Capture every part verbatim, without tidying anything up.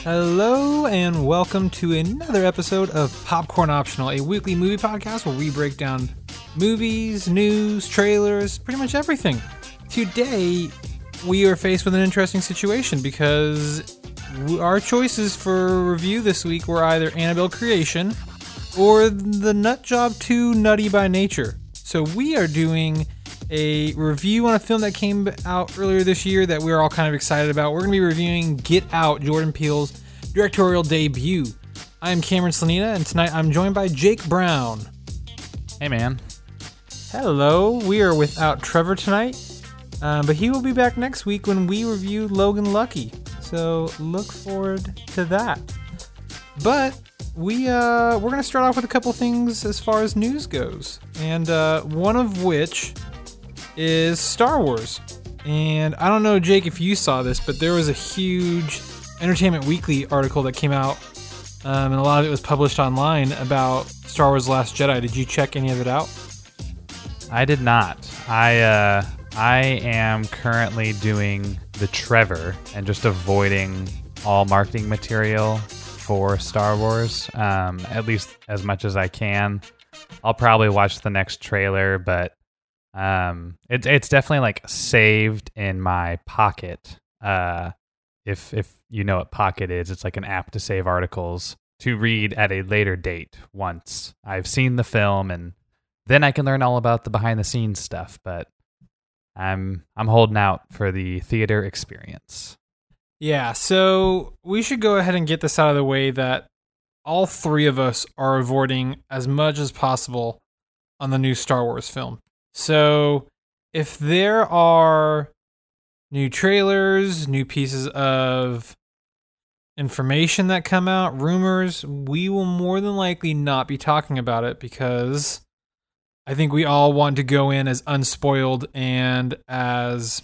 Hello and welcome to another episode of Popcorn Optional, a weekly movie podcast where we break down movies, news, trailers, pretty much everything. Today, we are faced with an interesting situation because our choices for review this week were either Annabelle Creation or The Nutjob two Nutty by Nature. So we are doing a review on a film that came out earlier this year that we're all kind of excited about. We're going to be reviewing Get Out, Jordan Peele's directorial debut. I'm Cameron Slanina, and tonight I'm joined by Jake Brown. Hey, man. Hello. We are without Trevor tonight, uh, but he will be back next week when we review Logan Lucky. So look forward to that. But we uh, we're going to start off with a couple things as far as news goes, and uh, one of which is Star Wars. And I don't know, Jake, if you saw this, but there was a huge Entertainment Weekly article that came out, um, and a lot of it was published online about Star Wars The Last Jedi. Did you check any of it out? I did not. I uh, I am currently doing the Trevor and just avoiding all marketing material for Star Wars, um, at least as much as I can. I'll probably watch the next trailer, but Um, it's it's definitely like saved in my Pocket. Uh, if if you know what Pocket is, it's like an app to save articles to read at a later date once I've seen the film, and then I can learn all about the behind the scenes stuff. But I'm I'm holding out for the theater experience. Yeah, so we should go ahead and get this out of the way that all three of us are avoiding as much as possible on the new Star Wars film. So if there are new trailers, new pieces of information that come out, rumors, we will more than likely not be talking about it because I think we all want to go in as unspoiled and as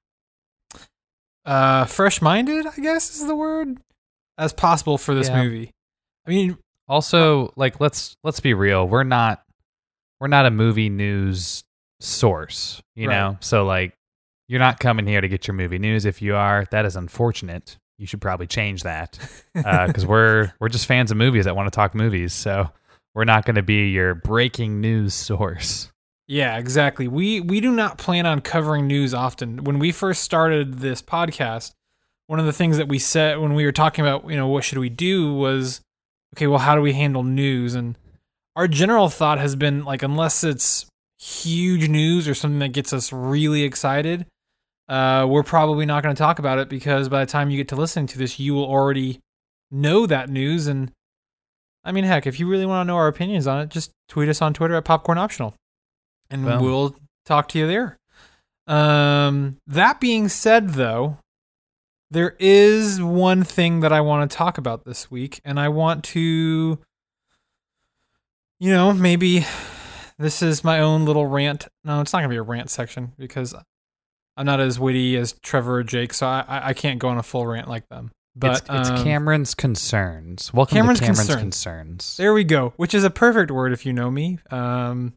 uh, fresh-minded, I guess is the word, as possible for this Yeah. movie. I mean, Also, like let's let's be real, we're not we're not a movie news source, you Right. know, so like you're not coming here to get your movie news. If you are, that is unfortunate. You should probably change that because uh, we're we're just fans of movies that want to talk movies, so we're not going to be your breaking news source. Yeah, exactly. We we do not plan on covering news often. When we first started this podcast, one of the things that we said when we were talking about, you know, what should we do was, okay, well, how do we handle news? And our general thought has been like, unless it's huge news or something that gets us really excited, uh, we're probably not going to talk about it because by the time you get to listening to this, you will already know that news. And I mean, heck, if you really want to know our opinions on it, just tweet us on Twitter at Popcorn Optional, and Well. we'll talk to you there. Um, that being said, though, there is one thing that I want to talk about this week, and I want to, you know, maybe this is my own little rant. No, it's not going to be a rant section because I'm not as witty as Trevor or Jake, so I, I can't go on a full rant like them. But it's, it's um, Cameron's concerns. Welcome Cameron's to Cameron's concerns. concerns. There we go, which is a perfect word if you know me. Um,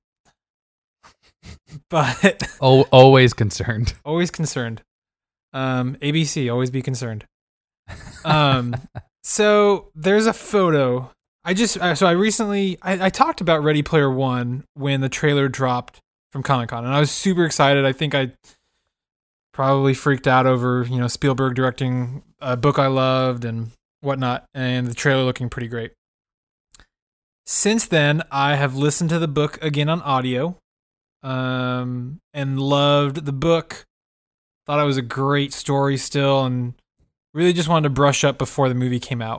but Oh, always concerned. always concerned. Um, A B C, always be concerned. Um, so there's a photo. I just uh, so I recently I, I talked about Ready Player One when the trailer dropped from Comic-Con, and I was super excited. I think I probably freaked out over, you know, Spielberg directing a book I loved and whatnot, and the trailer looking pretty great. Since then, I have listened to the book again on audio, um, and loved the book. Thought it was a great story still, and really just wanted to brush up before the movie came out.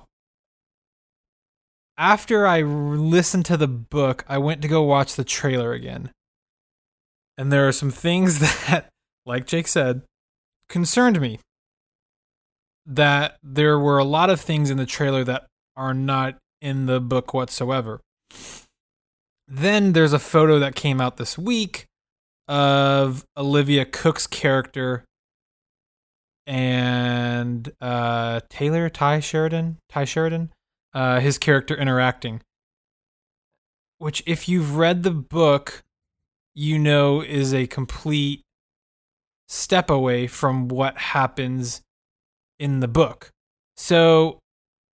After I listened to the book, I went to go watch the trailer again. And there are some things that, like Jake said, concerned me. That there were a lot of things in the trailer that are not in the book whatsoever. Then there's a photo that came out this week of Olivia Cook's character and uh, Taylor Ty Sheridan, Ty Sheridan, uh, his character interacting. Which, if you've read the book, you know is a complete step away from what happens in the book. So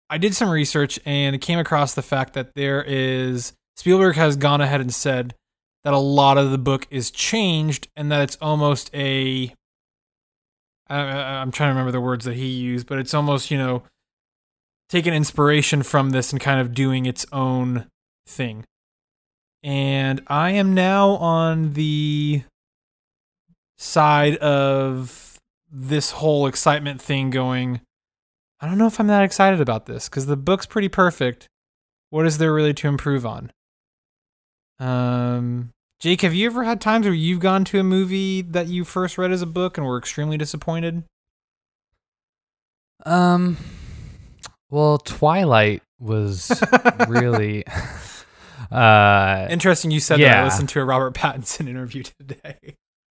I did some research and came across the fact that there is Spielberg has gone ahead and said that a lot of the book is changed and that it's almost a I, I'm trying to remember the words that he used, but it's almost, you know, taking inspiration from this and kind of doing its own thing. And I am now on the side of this whole excitement thing going, I don't know if I'm that excited about this because the book's pretty perfect. What is there really to improve on? Um, Jake, have you ever had times where you've gone to a movie that you first read as a book and were extremely disappointed? Um, well, Twilight was really uh interesting. You said yeah. that I listened to a Robert Pattinson interview today.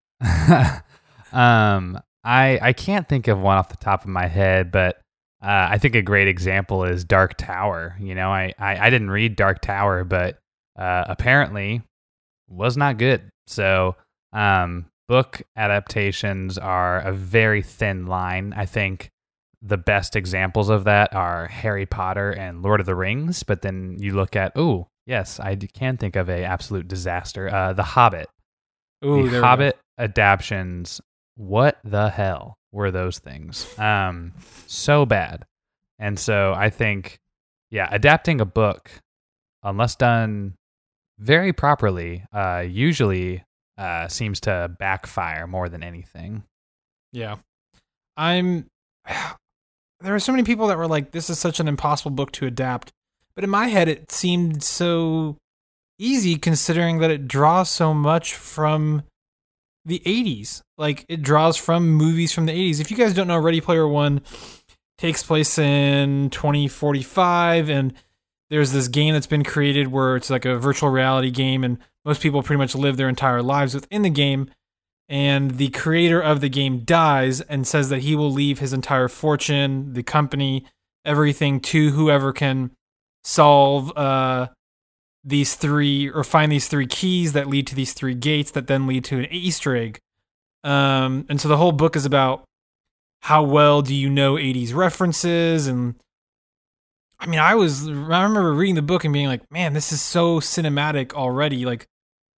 um, I I can't think of one off the top of my head, but uh, I think a great example is Dark Tower. You know, I I, I didn't read Dark Tower, but uh, apparently was not good. So, um, book adaptations are a very thin line. I think the best examples of that are Harry Potter and Lord of the Rings. But then you look at, oh, yes, I can think of a absolute disaster. Uh, The Hobbit. Ooh, the Hobbit adaptions. What the hell were those things? Um, so bad. And so I think, yeah, adapting a book, unless done very properly, uh, usually uh, seems to backfire more than anything. Yeah. I'm... There were so many people that were like, this is such an impossible book to adapt. But in my head, it seemed so easy considering that it draws so much from the eighties. Like, it draws from movies from the eighties. If you guys don't know, Ready Player One takes place in twenty forty-five, and there's this game that's been created where it's like a virtual reality game, and most people pretty much live their entire lives within the game. And the creator of the game dies and says that he will leave his entire fortune, the company, everything to whoever can solve uh, these three or find these three keys that lead to these three gates that then lead to an Easter egg. Um, and so the whole book is about how well do you know eighties references. And I mean, I was, I remember reading the book and being like, man, this is so cinematic already. Like,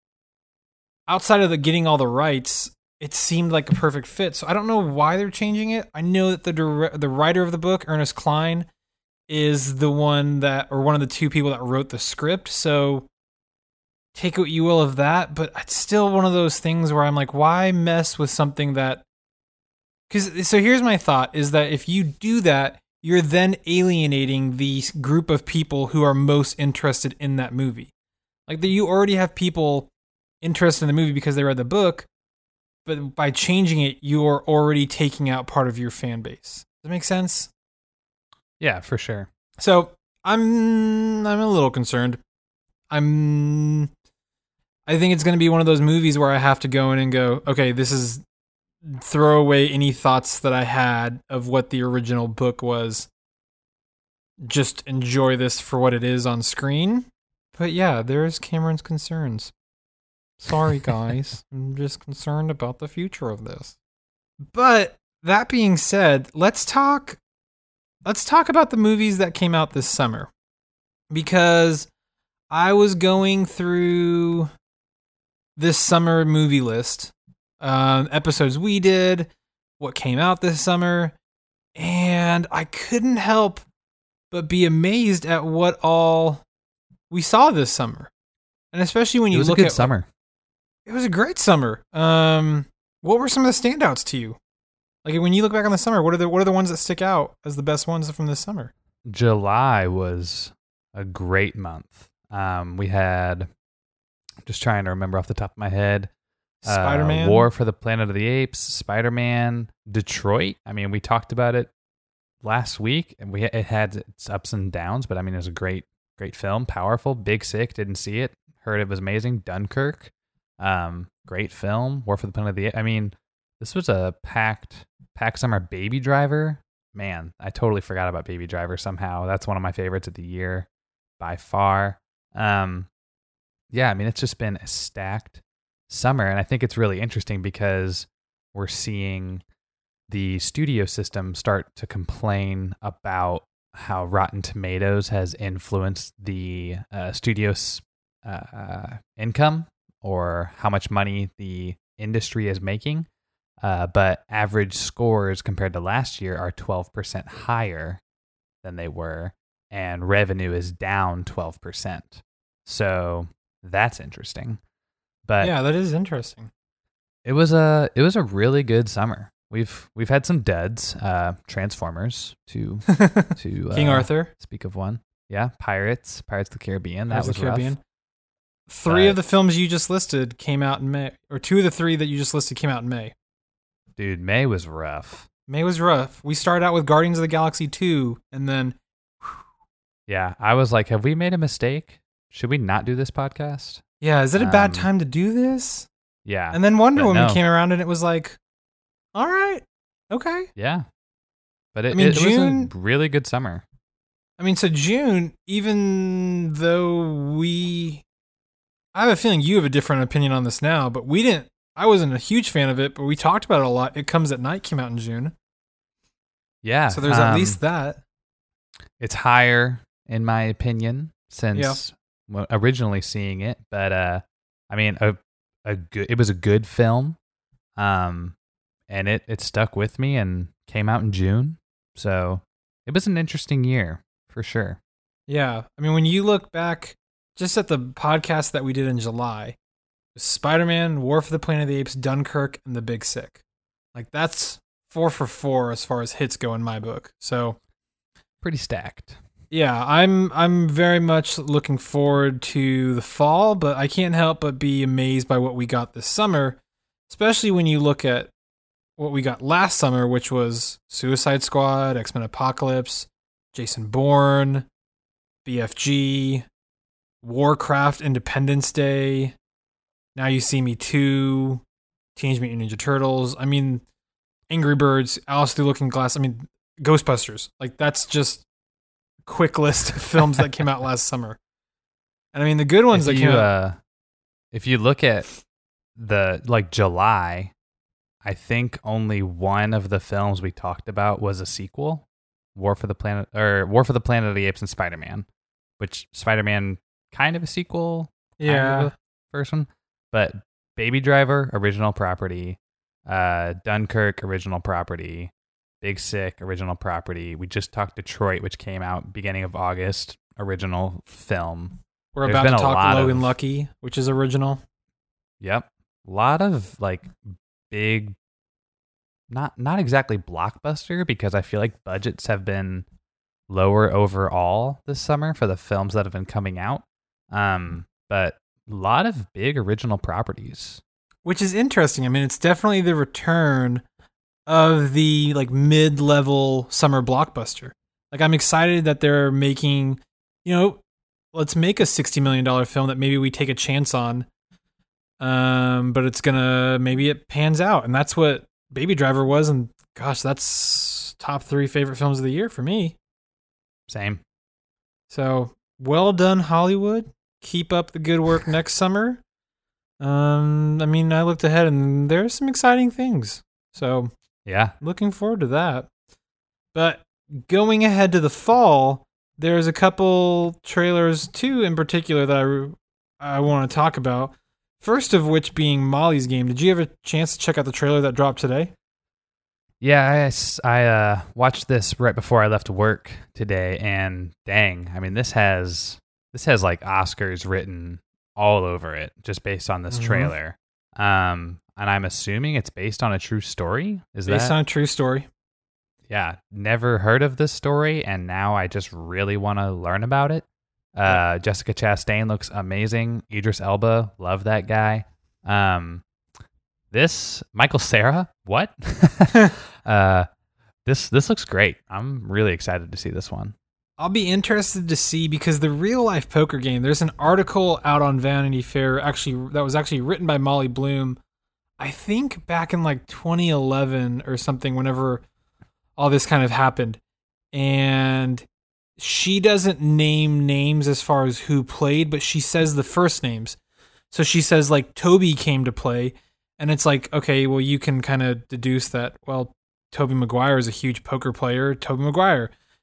outside of the getting all the rights, it seemed like a perfect fit. So I don't know why they're changing it. I know that the dire- the writer of the book, Ernest Cline, is the one that, or one of the two people that wrote the script. So take what you will of that. But it's still one of those things where I'm like, why mess with something that? Because so here's my thought: is that if you do that, you're then alienating the group of people who are most interested in that movie. Like that, you already have people interested in the movie because they read the book, but by changing it, you're already taking out part of your fan base. Does that make sense? Yeah, for sure. So I'm I'm a little concerned. I'm I think it's going to be one of those movies where I have to go in and go, okay, this is throw away any thoughts that I had of what the original book was. Just enjoy this for what it is on screen. But yeah, there's Cameron's concerns. Sorry, guys. I'm just concerned about the future of this. But that being said, let's talk let's talk about the movies that came out this summer. Because I was going through this summer movie list, um, episodes we did, what came out this summer, and I couldn't help but be amazed at what all we saw this summer. And especially when you it was look a good at summer. It was a great summer. Um, what were some of the standouts to you? Like when you look back on the summer, what are the what are the ones that stick out as the best ones from this summer? July was a great month. Um, we had, just trying to remember off the top of my head, uh, Spider-Man, War for the Planet of the Apes, Spider-Man, Detroit. I mean, we talked about it last week, and we it had its ups and downs, but I mean, it was a great, great film, powerful. Big Sick, didn't see it, heard it was amazing. Dunkirk. Um, great film. War for the Planet of the I mean, this was a packed, packed summer. Baby Driver. Man, I totally forgot about Baby Driver somehow. That's one of my favorites of the year by far. Um, yeah, I mean, it's just been a stacked summer. And I think it's really interesting because we're seeing the studio system start to complain about how Rotten Tomatoes has influenced the uh, studio's uh, income or how much money the industry is making. Uh, but average scores compared to last year are twelve percent higher than they were, and revenue is down twelve percent. So that's interesting. But yeah, that is interesting. It was a it was a really good summer. We've we've had some duds. Uh, Transformers to to King uh, Arthur. Speak of one, yeah. Pirates, Pirates of the Caribbean. Pirates that of was the Caribbean. rough. Three But, of the films you just listed came out in May, or two of the three that you just listed came out in May. dude, May was rough. May was rough. We started out with Guardians of the Galaxy two, and then Yeah, I was like, have we made a mistake? Should we not do this podcast? yeah, is it a bad Um, time to do this? Yeah, And then Wonder but Woman no. came around, and it was like, all right, okay. yeah. But it, I mean, it, it June- was a really good summer. I mean, so June, even though we, I have a feeling you have a different opinion on this now, but we didn't. I wasn't a huge fan of it, but we talked about it a lot. It Comes at Night came out in June, Yeah, so there's at um, least that. It's higher in my opinion since Yeah. well, originally seeing it, but uh, I mean, a a good. It was a good film, um, and it it stuck with me and came out in June, so it was an interesting year for sure. Yeah, I mean, when you look back just at the podcast that we did in July, Spider-Man, War for the Planet of the Apes, Dunkirk, and The Big Sick. Like that's four for four as far as hits go in my book. So Pretty stacked. yeah, I'm I'm very much looking forward to the fall, but I can't help but be amazed by what we got this summer, especially when you look at what we got last summer, which was Suicide Squad, X-Men Apocalypse, Jason Bourne, B F G, Warcraft, Independence Day, Now You See Me two, Teenage Mutant Ninja Turtles. I mean, Angry Birds, Alice Through the Looking Glass. I mean, Ghostbusters. Like, that's just a quick list of films that came out last summer. And I mean, the good ones If that you, came out. uh, if you look at the like July, I think only one of the films we talked about was a sequel, War for the Planet or War for the Planet of the Apes and Spider-Man, which Spider-Man kind of a sequel, kind Yeah. of a first one, but Baby Driver original property, uh, Dunkirk original property, Big Sick original property. We just talked Detroit, which came out beginning of August, original film. We're There's about been to a talk lot Logan of- Lucky, which is original. Yep. A lot of like big not not exactly blockbuster because I feel like budgets have been lower overall this summer for the films that have been coming out. Um, but a lot of big original properties. Which is interesting. I mean, it's definitely the return of the like mid-level summer blockbuster. Like, I'm excited that they're making, you know, let's make a sixty million dollars film that maybe we take a chance on. Um, but it's gonna, maybe it pans out. And that's what Baby Driver was. And gosh, that's top three favorite films of the year for me. Same. So well done, Hollywood. Keep up the good work next summer. Um, I mean, I looked ahead and there's some exciting things. So Yeah. looking forward to that. But going ahead to the fall, there's a couple trailers, two in particular, that I, I want to talk about. First of which being Molly's Game. Did you have a chance to check out the trailer that dropped today? Yeah, I, s- I, uh, watched this right before I left work today, and dang, I mean, this has this has like Oscars written all over it just based on this Mhm. trailer. Um, and I'm assuming it's based on a true story. Is Based that? on a true story. Yeah, never heard of this story, and now I just really want to learn about it. Uh, Jessica Chastain looks amazing. Idris Elba, love that guy. Um, this Michael Cera, what? uh, this this looks great. I'm really excited to see this one. I'll be interested to see, because the real life poker game, there's an article out on Vanity Fair actually that was actually written by Molly Bloom, I think back in like twenty eleven or something, whenever all this kind of happened. And she doesn't name names as far as who played, but she says the first names. So she says like Toby came to play, and it's like, okay, well, you can kind of deduce that, well, Toby Maguire is a huge poker player, Toby Maguire.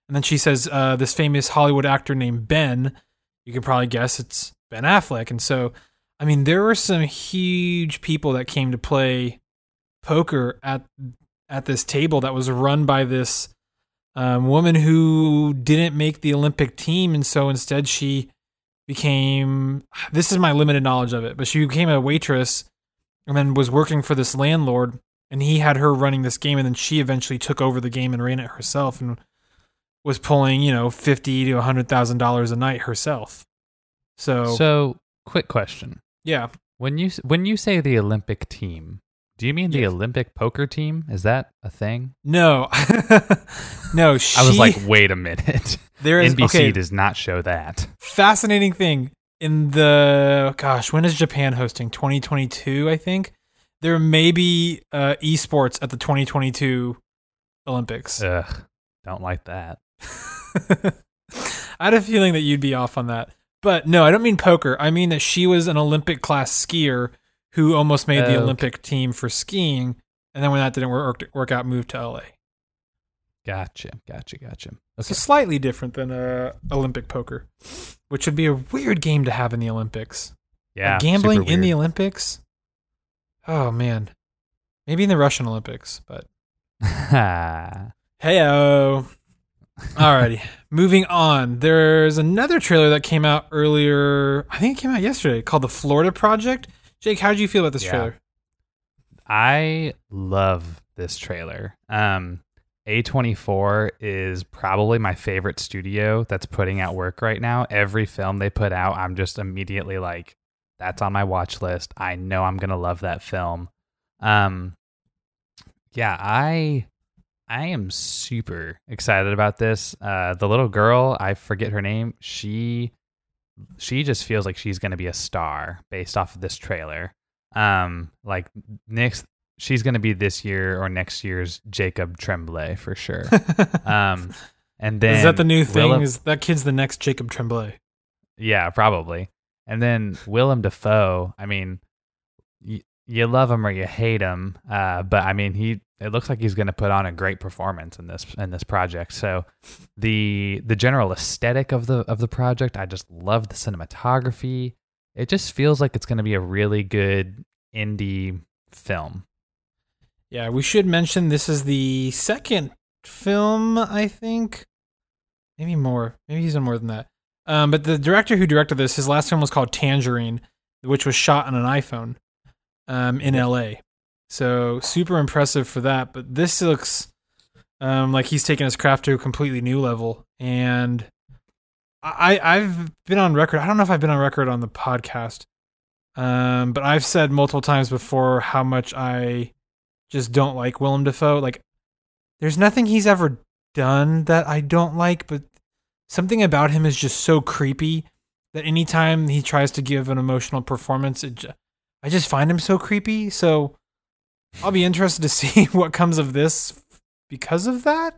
And then she says, uh, this famous Hollywood actor named Ben, you can probably guess it's Ben Affleck. And so, I mean, there were some huge people that came to play poker at at this table that was run by this um, woman who didn't make the Olympic team. And so instead she became, this is my limited knowledge of it, but she became a waitress and then was working for this landlord, and he had her running this game, and then she eventually took over the game and ran it herself and was pulling, you know, fifty to a hundred thousand dollars a night herself. So, So, quick question. yeah. When you when you say the Olympic team, do you mean the Yes. Olympic poker team? Is that a thing? No. No, she, I was like, wait a minute. there is, N B C okay, does not show that. fascinating thing. In the, gosh, when is Japan hosting? twenty twenty-two, I think. There may be uh, esports at the twenty twenty-two Olympics. Ugh, don't like that. I had a feeling that you'd be off on that. But no, I don't mean poker. I mean that she was an Olympic class skier who almost made the Okay. Olympic team for skiing. And then when that didn't work, work out, moved to L A. Gotcha, gotcha, gotcha. So Okay. slightly different than uh, Olympic poker, which would be a weird game to have in the Olympics. Yeah, Like gambling super in the weird. Olympics? Oh, man. Maybe in the Russian Olympics, but hey-o. Alrighty, moving on. There's another trailer that came out earlier. I think it came out yesterday, called The Florida Project. Jake, how did you feel about this Yeah. trailer? I love this trailer. Um, A twenty-four is probably my favorite studio that's putting out work right now. Every film they put out, I'm just immediately like, that's on my watch list. I know I'm gonna love that film. Um, yeah, I I am super excited about this. Uh, the little girl, I forget her name. She she just feels like she's gonna be a star based off of this trailer. Um, like next, she's gonna be this year or next year's Jacob Tremblay for sure. Um, and then Is that the new thing? Willem- Is that kid's the next Jacob Tremblay? yeah, probably. And then Willem Dafoe. I mean, y- you love him or you hate him, uh, but I mean, he. It looks like he's going to put on a great performance in this in this project. So, the the general aesthetic of the of the project, I just love the cinematography. It just feels like it's going to be a really good indie film. Yeah, we should mention this is the second film, I think. Maybe more. Maybe he's done more than that. Um, but the director who directed this, his last film was called Tangerine, which was shot on an iPhone um, in L A. So super impressive for that. But this looks um, like he's taken his craft to a completely new level. And I, I've been on record. I don't know if I've been on record on the podcast, um, but I've said multiple times before how much I just don't like Willem Dafoe. Like, there's nothing he's ever done that I don't like, but something about him is just so creepy that anytime he tries to give an emotional performance, it j- I just find him so creepy. So I'll be interested to see what comes of this because of that.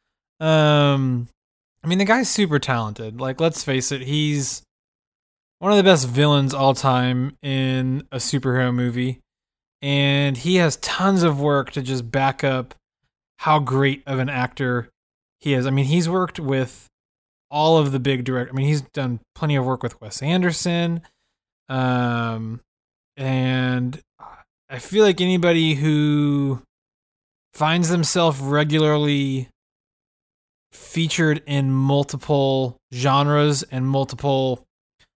Um, I mean, the guy's super talented. Like, let's face it, he's one of the best villains all time in a superhero movie. And he has tons of work to just back up how great of an actor he is. I mean, he's worked with all of the big direct. I mean, he's done plenty of work with Wes Anderson. Um, and I feel like anybody who finds themselves regularly featured in multiple genres and multiple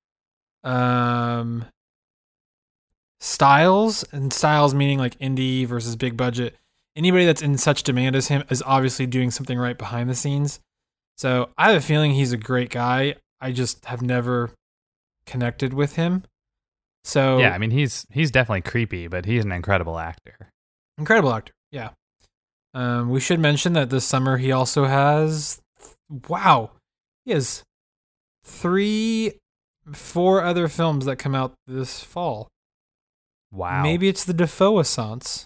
um styles, and styles meaning like indie versus big budget. Anybody that's in such demand as him is obviously doing something right behind the scenes. So I have a feeling he's a great guy. I just have never connected with him. So Yeah, I mean, he's he's definitely creepy, but he's an incredible actor. incredible actor. Yeah. Um, we should mention that this summer he also has, wow, he has three, four other films that come out this fall. Wow. Maybe it's the Defoe-assance.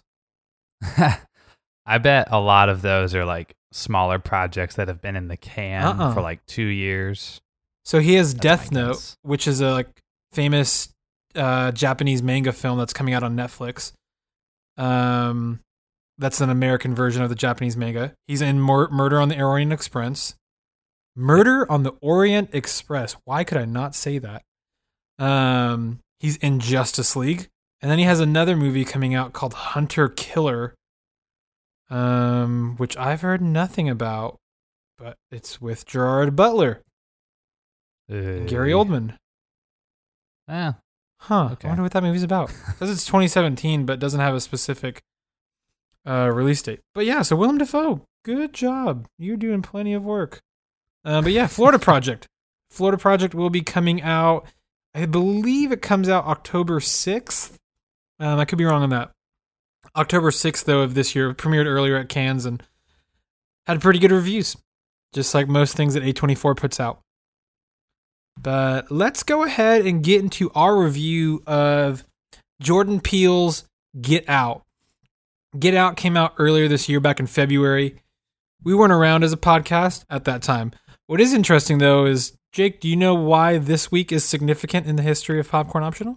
I bet a lot of those are like smaller projects that have been in the can Uh-uh. for like two years. So he has That's Death my Note, guess. which is a like famous uh, Japanese manga film that's coming out on Netflix. Um, that's an American version of the Japanese manga. He's in Mur- Murder on the Orient Express. Murder on the Orient Express. Why could I not say that? Um, he's in Justice League. And then he has another movie coming out called Hunter Killer, um, which I've heard nothing about, but it's with Gerard Butler Uh, and Gary Oldman. Yeah. Huh. Okay. I wonder what that movie's about. It says it's twenty seventeen, but doesn't have a specific uh, release date. But yeah, so Willem Dafoe, good job. You're doing plenty of work. Uh, but yeah, Florida Project. Florida Project will be coming out, I believe it comes out October sixth. Um, I could be wrong on that. October sixth, though, of this year. Premiered earlier at Cannes and had pretty good reviews, just like most things that A twenty-four puts out. But let's go ahead and get into our review of Jordan Peele's Get Out. Get Out came out earlier this year, back in February. We weren't around as a podcast at that time. What is interesting, though, is, Jake, do you know why this week is significant in the history of Popcorn Optional?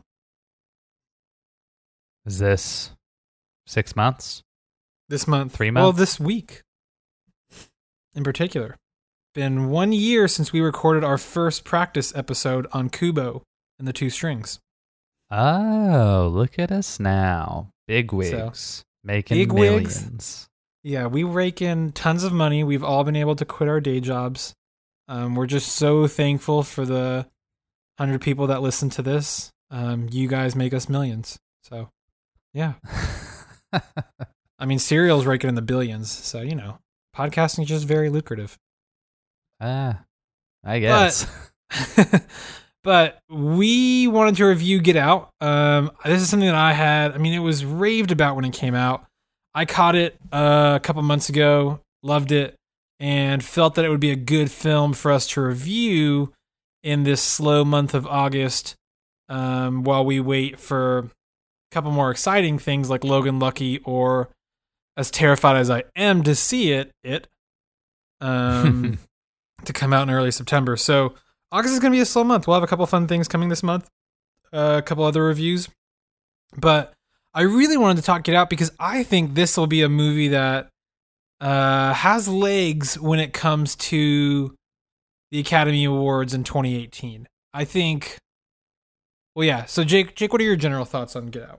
Is this six months? This month. Three Well, months? this week in particular. Been one year since we recorded our first practice episode on Kubo and the Two Strings. Oh, look at us now. Big wigs. Making big wigs. millions. Yeah, we rake in tons of money. We've all been able to quit our day jobs. Um, we're just so thankful for the one hundred people that listen to this. Um, you guys make us millions. So, yeah. I mean, Serial's raking in the billions. So, you know, podcasting is just very lucrative. Ah, I guess. But, but we wanted to review Get Out. Um, this is something that I had, I mean, it was raved about when it came out. I caught it uh, a couple months ago, loved it, and felt that it would be a good film for us to review in this slow month of August um, while we wait for a couple more exciting things like Logan Lucky or, as terrified as I am to see it, it um, to come out in early September. So August is going to be a slow month. We'll have a couple fun things coming this month, uh, a couple other reviews. But I really wanted to talk Get Out because I think this will be a movie that uh, has legs when it comes to the Academy Awards in twenty eighteen. I think, well, yeah. So Jake, Jake, what are your general thoughts on Get Out?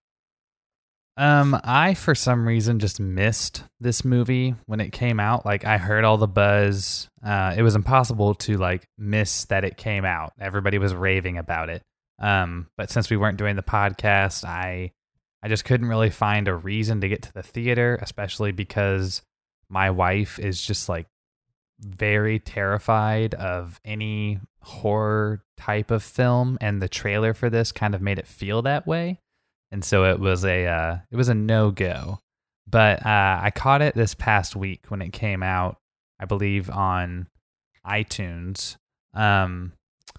Um, I, for some reason, just missed this movie when it came out. Like, I heard all the buzz. Uh, it was impossible to, like, miss that it came out. Everybody was raving about it. Um, but since we weren't doing the podcast, I I just couldn't really find a reason to get to the theater, especially because my wife is just, like, very terrified of any horror type of film, and the trailer for this kind of made it feel that way. And so it was a uh, it was a no-go. But uh, I caught it this past week when it came out, I believe, on iTunes. Um,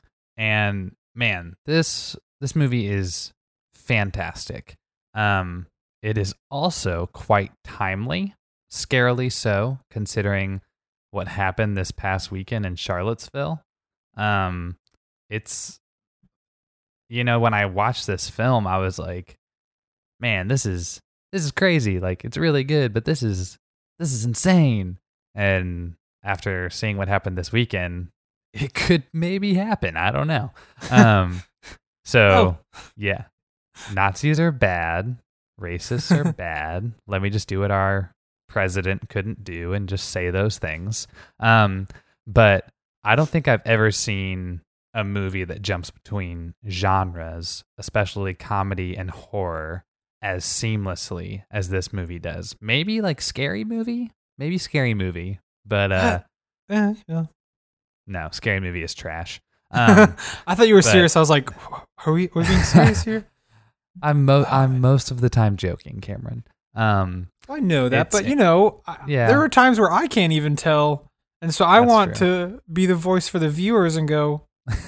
and man, this this movie is fantastic. Um, it is also quite timely, scarily so, considering what happened this past weekend in Charlottesville. Um, it's, you know, when I watched this film, I was like, man, this is this is crazy. Like, it's really good, but this is this is insane. And after seeing what happened this weekend, it could maybe happen. I don't know. Um, so Oh. yeah, Nazis are bad. Racists are bad. Let me just do what our president couldn't do and just say those things. Um, but I don't think I've ever seen a movie that jumps between genres, especially comedy and horror, as seamlessly as this movie does. Maybe like Scary Movie, maybe Scary Movie, but uh, Eh, yeah. no, Scary Movie is trash. Um, I thought you were but- serious. I was like, are we, are we being serious here? I'm mo- I'm most of the time joking, Cameron. Um, I know that, It's- but you know, I, Yeah. there are times where I can't even tell. And so I That's want true. to be the voice for the viewers and go,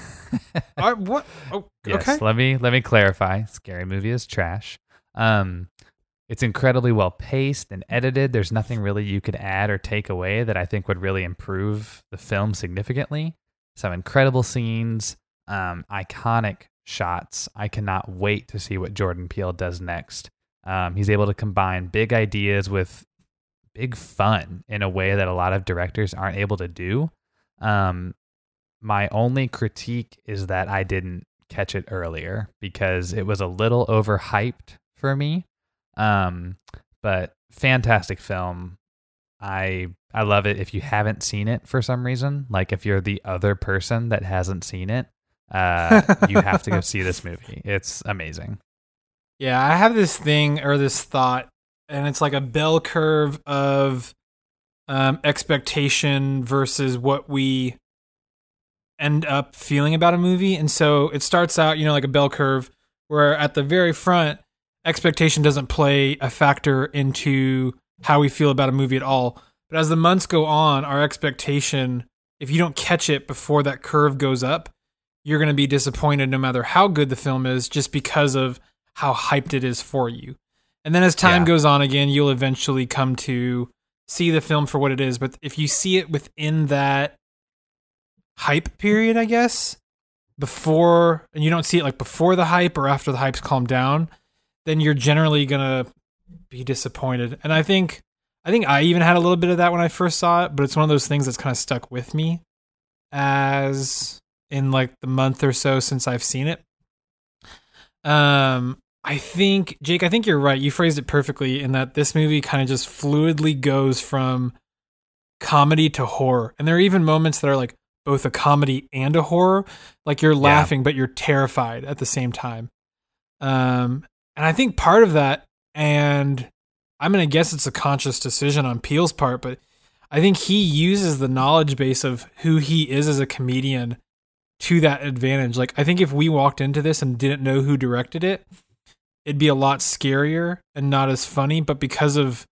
I, what? Oh, yes, okay. let me let me clarify. Scary Movie is trash. Um, it's incredibly well paced and edited. There's nothing really you could add or take away that I think would really improve the film significantly. Some incredible scenes, um, iconic shots. I cannot wait to see what Jordan Peele does next. Um, he's able to combine big ideas with big fun in a way that a lot of directors aren't able to do. Um, my only critique is that I didn't catch it earlier because it was a little overhyped for me. Um, but fantastic film. I I love it. If you haven't seen it for some reason, like if you're the other person that hasn't seen it, uh, you have to go see this movie. It's amazing. Yeah, I have this thing or this thought, and it's like a bell curve of um, expectation versus what we end up feeling about a movie. And so it starts out, you know, like a bell curve where at the very front, expectation doesn't play a factor into how we feel about a movie at all. But as the months go on, our expectation, if you don't catch it before that curve goes up, you're going to be disappointed no matter how good the film is, just because of how hyped it is for you. And then as time Yeah. goes on again, you'll eventually come to see the film for what it is. But if you see it within that hype period, I guess, before, and you don't see it like before the hype or after the hype's calmed down, then you're generally going to be disappointed. And I think, I think I even had a little bit of that when I first saw it, but it's one of those things that's kind of stuck with me as in like the month or so since I've seen it. Um, I think, Jake, I think you're right. You phrased it perfectly in that this movie kind of just fluidly goes from comedy to horror. And there are even moments that are like both a comedy and a horror. Like you're laughing, yeah. but you're terrified at the same time. Um, and I think part of that, and I'm going to guess it's a conscious decision on Peele's part, but I think he uses the knowledge base of who he is as a comedian to that advantage. Like, I think if we walked into this and didn't know who directed it, it'd be a lot scarier and not as funny. But because of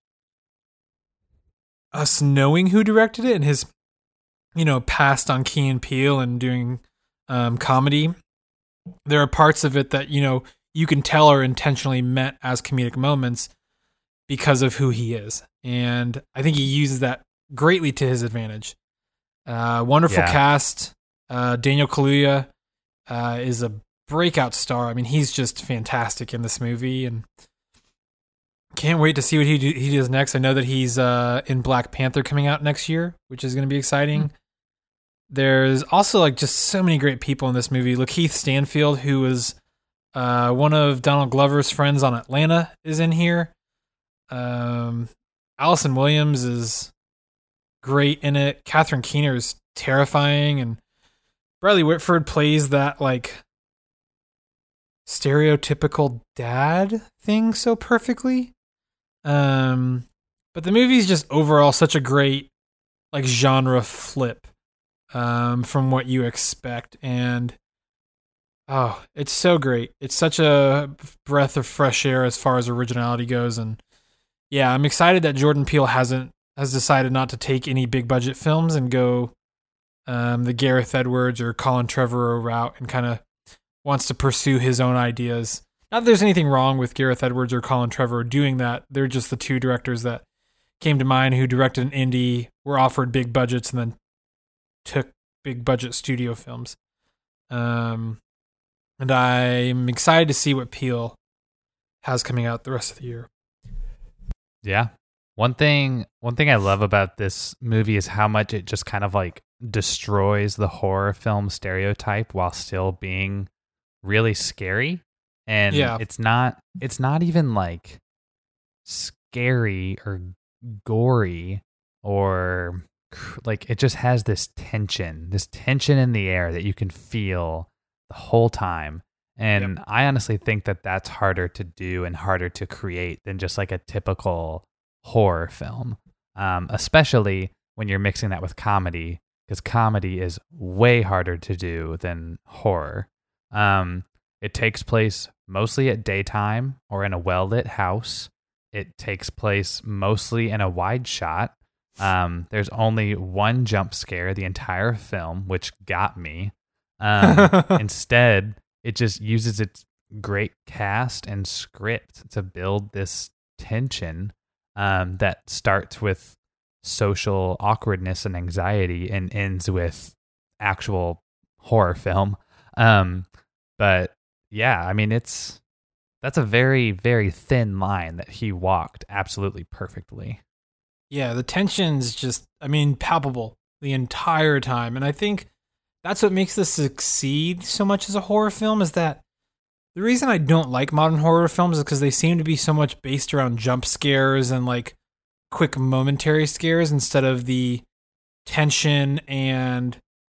us knowing who directed it and his, you know, past on Key and Peele and doing um, comedy, there are parts of it that, you know, you can tell are intentionally meant as comedic moments because of who he is. And I think he uses that greatly to his advantage. Uh, wonderful Yeah. cast. Uh, Daniel Kaluuya uh, is a breakout star. I mean, he's just fantastic in this movie, and can't wait to see what he do, he does next. I know that he's uh, in Black Panther coming out next year, which is going to be exciting. Mm. There's also like just so many great people in this movie. Lakeith Stanfield, who is uh, one of Donald Glover's friends on Atlanta, is in here. Um, Allison Williams is great in it. Catherine Keener is terrifying, and Bradley Whitford plays that like stereotypical dad thing so perfectly. Um, but the movie's just overall such a great like genre flip um, from what you expect, and oh, it's so great. It's such a breath of fresh air as far as originality goes, and yeah, I'm excited that Jordan Peele hasn't has decided not to take any big budget films and go um, the Gareth Edwards or Colin Trevorrow route, and kind of wants to pursue his own ideas. Not that there's anything wrong with Gareth Edwards or Colin Trevorrow doing that. They're just the two directors that came to mind who directed an indie, were offered big budgets, and then took big budget studio films. Um, and I'm excited to see what Peele has coming out the rest of the year. Yeah. One thing one thing I love about this movie is how much it just kind of like destroys the horror film stereotype while still being really scary. And yeah. it's not it's not even like scary or gory, or like it just has this tension, this tension in the air that you can feel the whole time. And yep. I honestly think that that's harder to do and harder to create than just like a typical horror film, um, especially when you're mixing that with comedy, because comedy is way harder to do than horror. Um, it takes place mostly at daytime or in a well-lit house. It takes place mostly in a wide shot. Um, there's only one jump scare the entire film, which got me. Um, instead, it just uses its great cast and script to build this tension um, that starts with social awkwardness and anxiety and ends with actual horror film. Um, but yeah, I mean, it's that's a very, very thin line that he walked absolutely perfectly. Yeah, the tension's just, I mean, palpable the entire time. And I think that's what makes this succeed so much as a horror film, is that the reason I don't like modern horror films is because they seem to be so much based around jump scares and like quick momentary scares instead of the tension and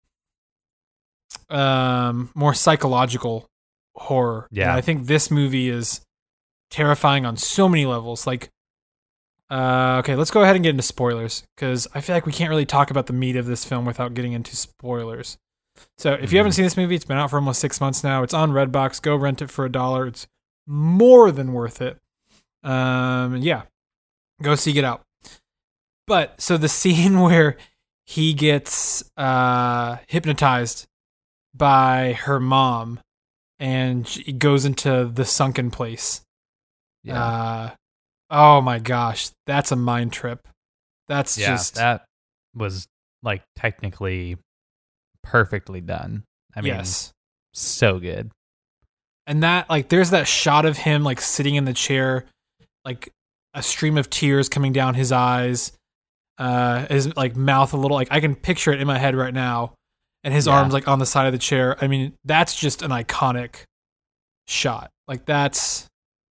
um, more psychological horror. Yeah. And I think this movie is terrifying on so many levels. Like, uh, okay, let's go ahead and get into spoilers, because I feel like we can't really talk about the meat of this film without getting into spoilers. So if you haven't seen this movie, it's been out for almost six months now. It's on Redbox. Go rent it for a dollar. It's more than worth it. Um, yeah, go seek it out. But so the scene where he gets uh, hypnotized by her mom and she goes into the sunken place. Yeah. Uh, oh my gosh, that's a mind trip. That's yeah, just that was like technically perfectly done. I mean, yes. So good. And that, like, there's that shot of him like sitting in the chair, like a stream of tears coming down his eyes, uh, his like mouth a little, like I can picture it in my head right now, and his Yeah. arms like on the side of the chair. I mean, that's just an iconic shot. Like that's,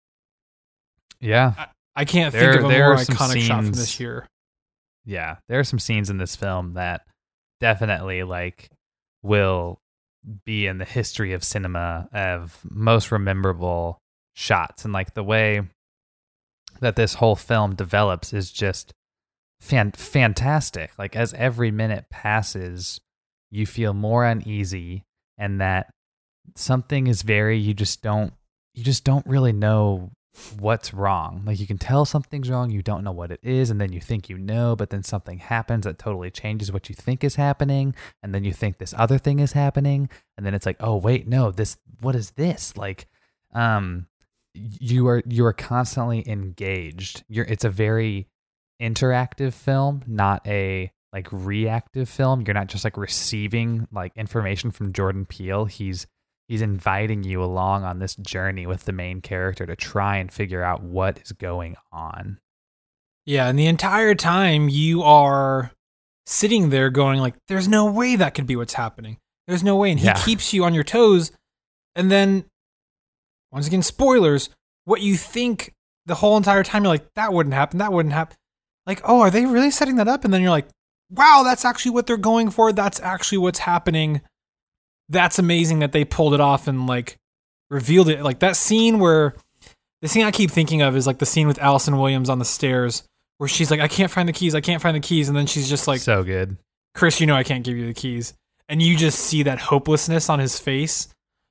Yeah. I, I can't There- think of a there more are some iconic shot from scenes- this year. Yeah. There are some scenes in this film that definitely like will be in the history of cinema of most rememberable shots, and like the way that this whole film develops is just fan- fantastic. Like as every minute passes, you feel more uneasy, and that something is very you just don't you just don't really know what's wrong. Like you can tell something's wrong, you don't know what it is, and then you think you know, but then something happens that totally changes what you think is happening, and then you think this other thing is happening, and then it's like, oh wait, no, this what is this? Like um you are you are constantly engaged. You're it's a very interactive film, not a like reactive film. You're not just like receiving like information from Jordan Peele. He's He's inviting you along on this journey with the main character to try and figure out what is going on. Yeah, and the entire time you are sitting there going like, there's no way that could be what's happening. There's no way. And he Yeah. keeps you on your toes. And then, once again, spoilers, what you think the whole entire time, you're like, that wouldn't happen, that wouldn't happen. Like, oh, are they really setting that up? And then you're like, wow, that's actually what they're going for. That's actually what's happening. That's amazing that they pulled it off and like revealed it. Like that scene where the scene I keep thinking of is like the scene with Allison Williams on the stairs where she's like, I can't find the keys. I can't find the keys. And then she's just like, So good. Chris, you know, I can't give you the keys. And you just see that hopelessness on his face.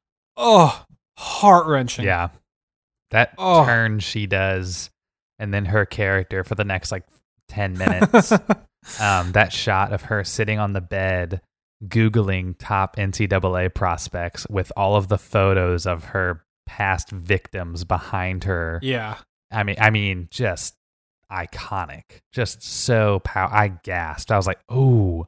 Oh, heart wrenching. Yeah. That Oh. turn she does, and then her character for the next like ten minutes. um, that shot of her sitting on the bed, Googling top N C double A prospects with all of the photos of her past victims behind her. Yeah. I mean, I mean, just iconic, just so pow. I gasped. I was like, "Ooh,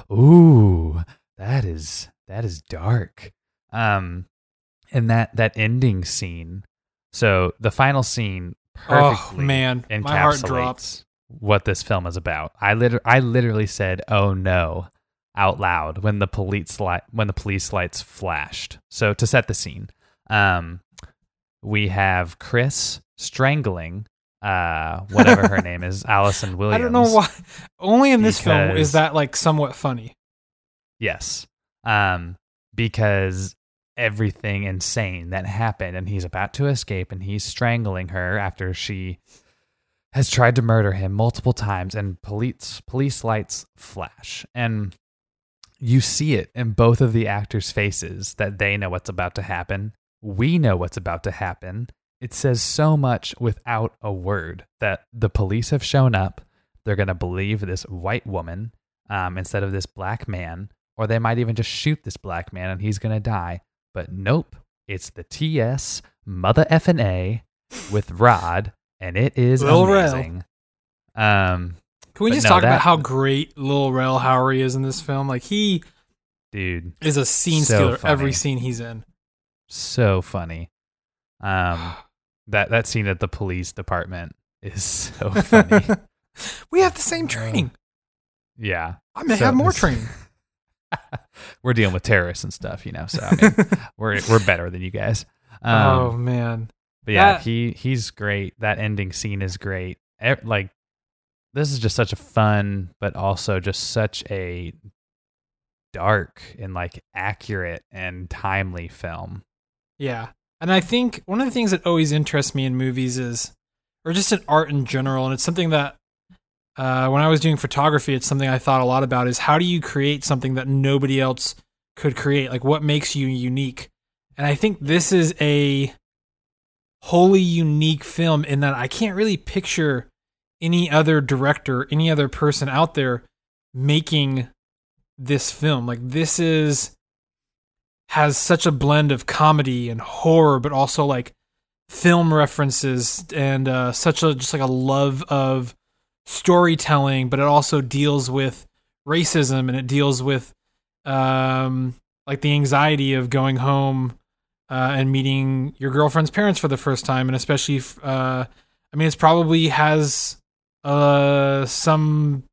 ooh, that is that is dark." Um, and that that ending scene. So the final scene perfectly Oh, man. My heart dropped. encapsulates what this film is about. I liter- I literally said, "Oh no," out loud when the police light when the police lights flashed. So to set the scene, um, we have Chris strangling uh whatever her name is, Allison Williams. I don't know why. Only in this film Because- is that like somewhat funny. Yes. Um, because everything insane that happened, and he's about to escape, and he's strangling her after she has tried to murder him multiple times, and police police lights flash, and you see it in both of the actors' faces that they know what's about to happen. We know what's about to happen. It says so much without a word that the police have shown up. They're going to believe this white woman um, instead of this black man, or they might even just shoot this black man and he's going to die. But nope, it's the T S mother effing A with Rod, and it is Lil Rel. amazing. Um, Can we But just no, talk that- about how great Lil Rel Howery is in this film? Like he dude, is a scene So stealer funny. every scene he's in. so funny. Um, that that scene at the police department is so funny. We have the same training. Yeah. I may So- have more training. We're dealing with terrorists and stuff, you know. So I mean, we're we're better than you guys. Um, oh man. but yeah, that- he he's great. That ending scene is great. E- Like this is just such a fun, but also just such a dark and like accurate and timely film. Yeah. And I think one of the things that always interests me in movies is, or just in art in general, and it's something that uh, when I was doing photography, it's something I thought a lot about, is how do you create something that nobody else could create? Like, what makes you unique? And I think this is a wholly unique film in that I can't really picture any other director, any other person out there making this film. Like, this is has such a blend of comedy and horror, but also like film references and uh, such a just like a love of storytelling. But it also deals with racism, and it deals with um, like the anxiety of going home uh, and meeting your girlfriend's parents for the first time, and especially, if, uh, I mean, it's probably has uh, some.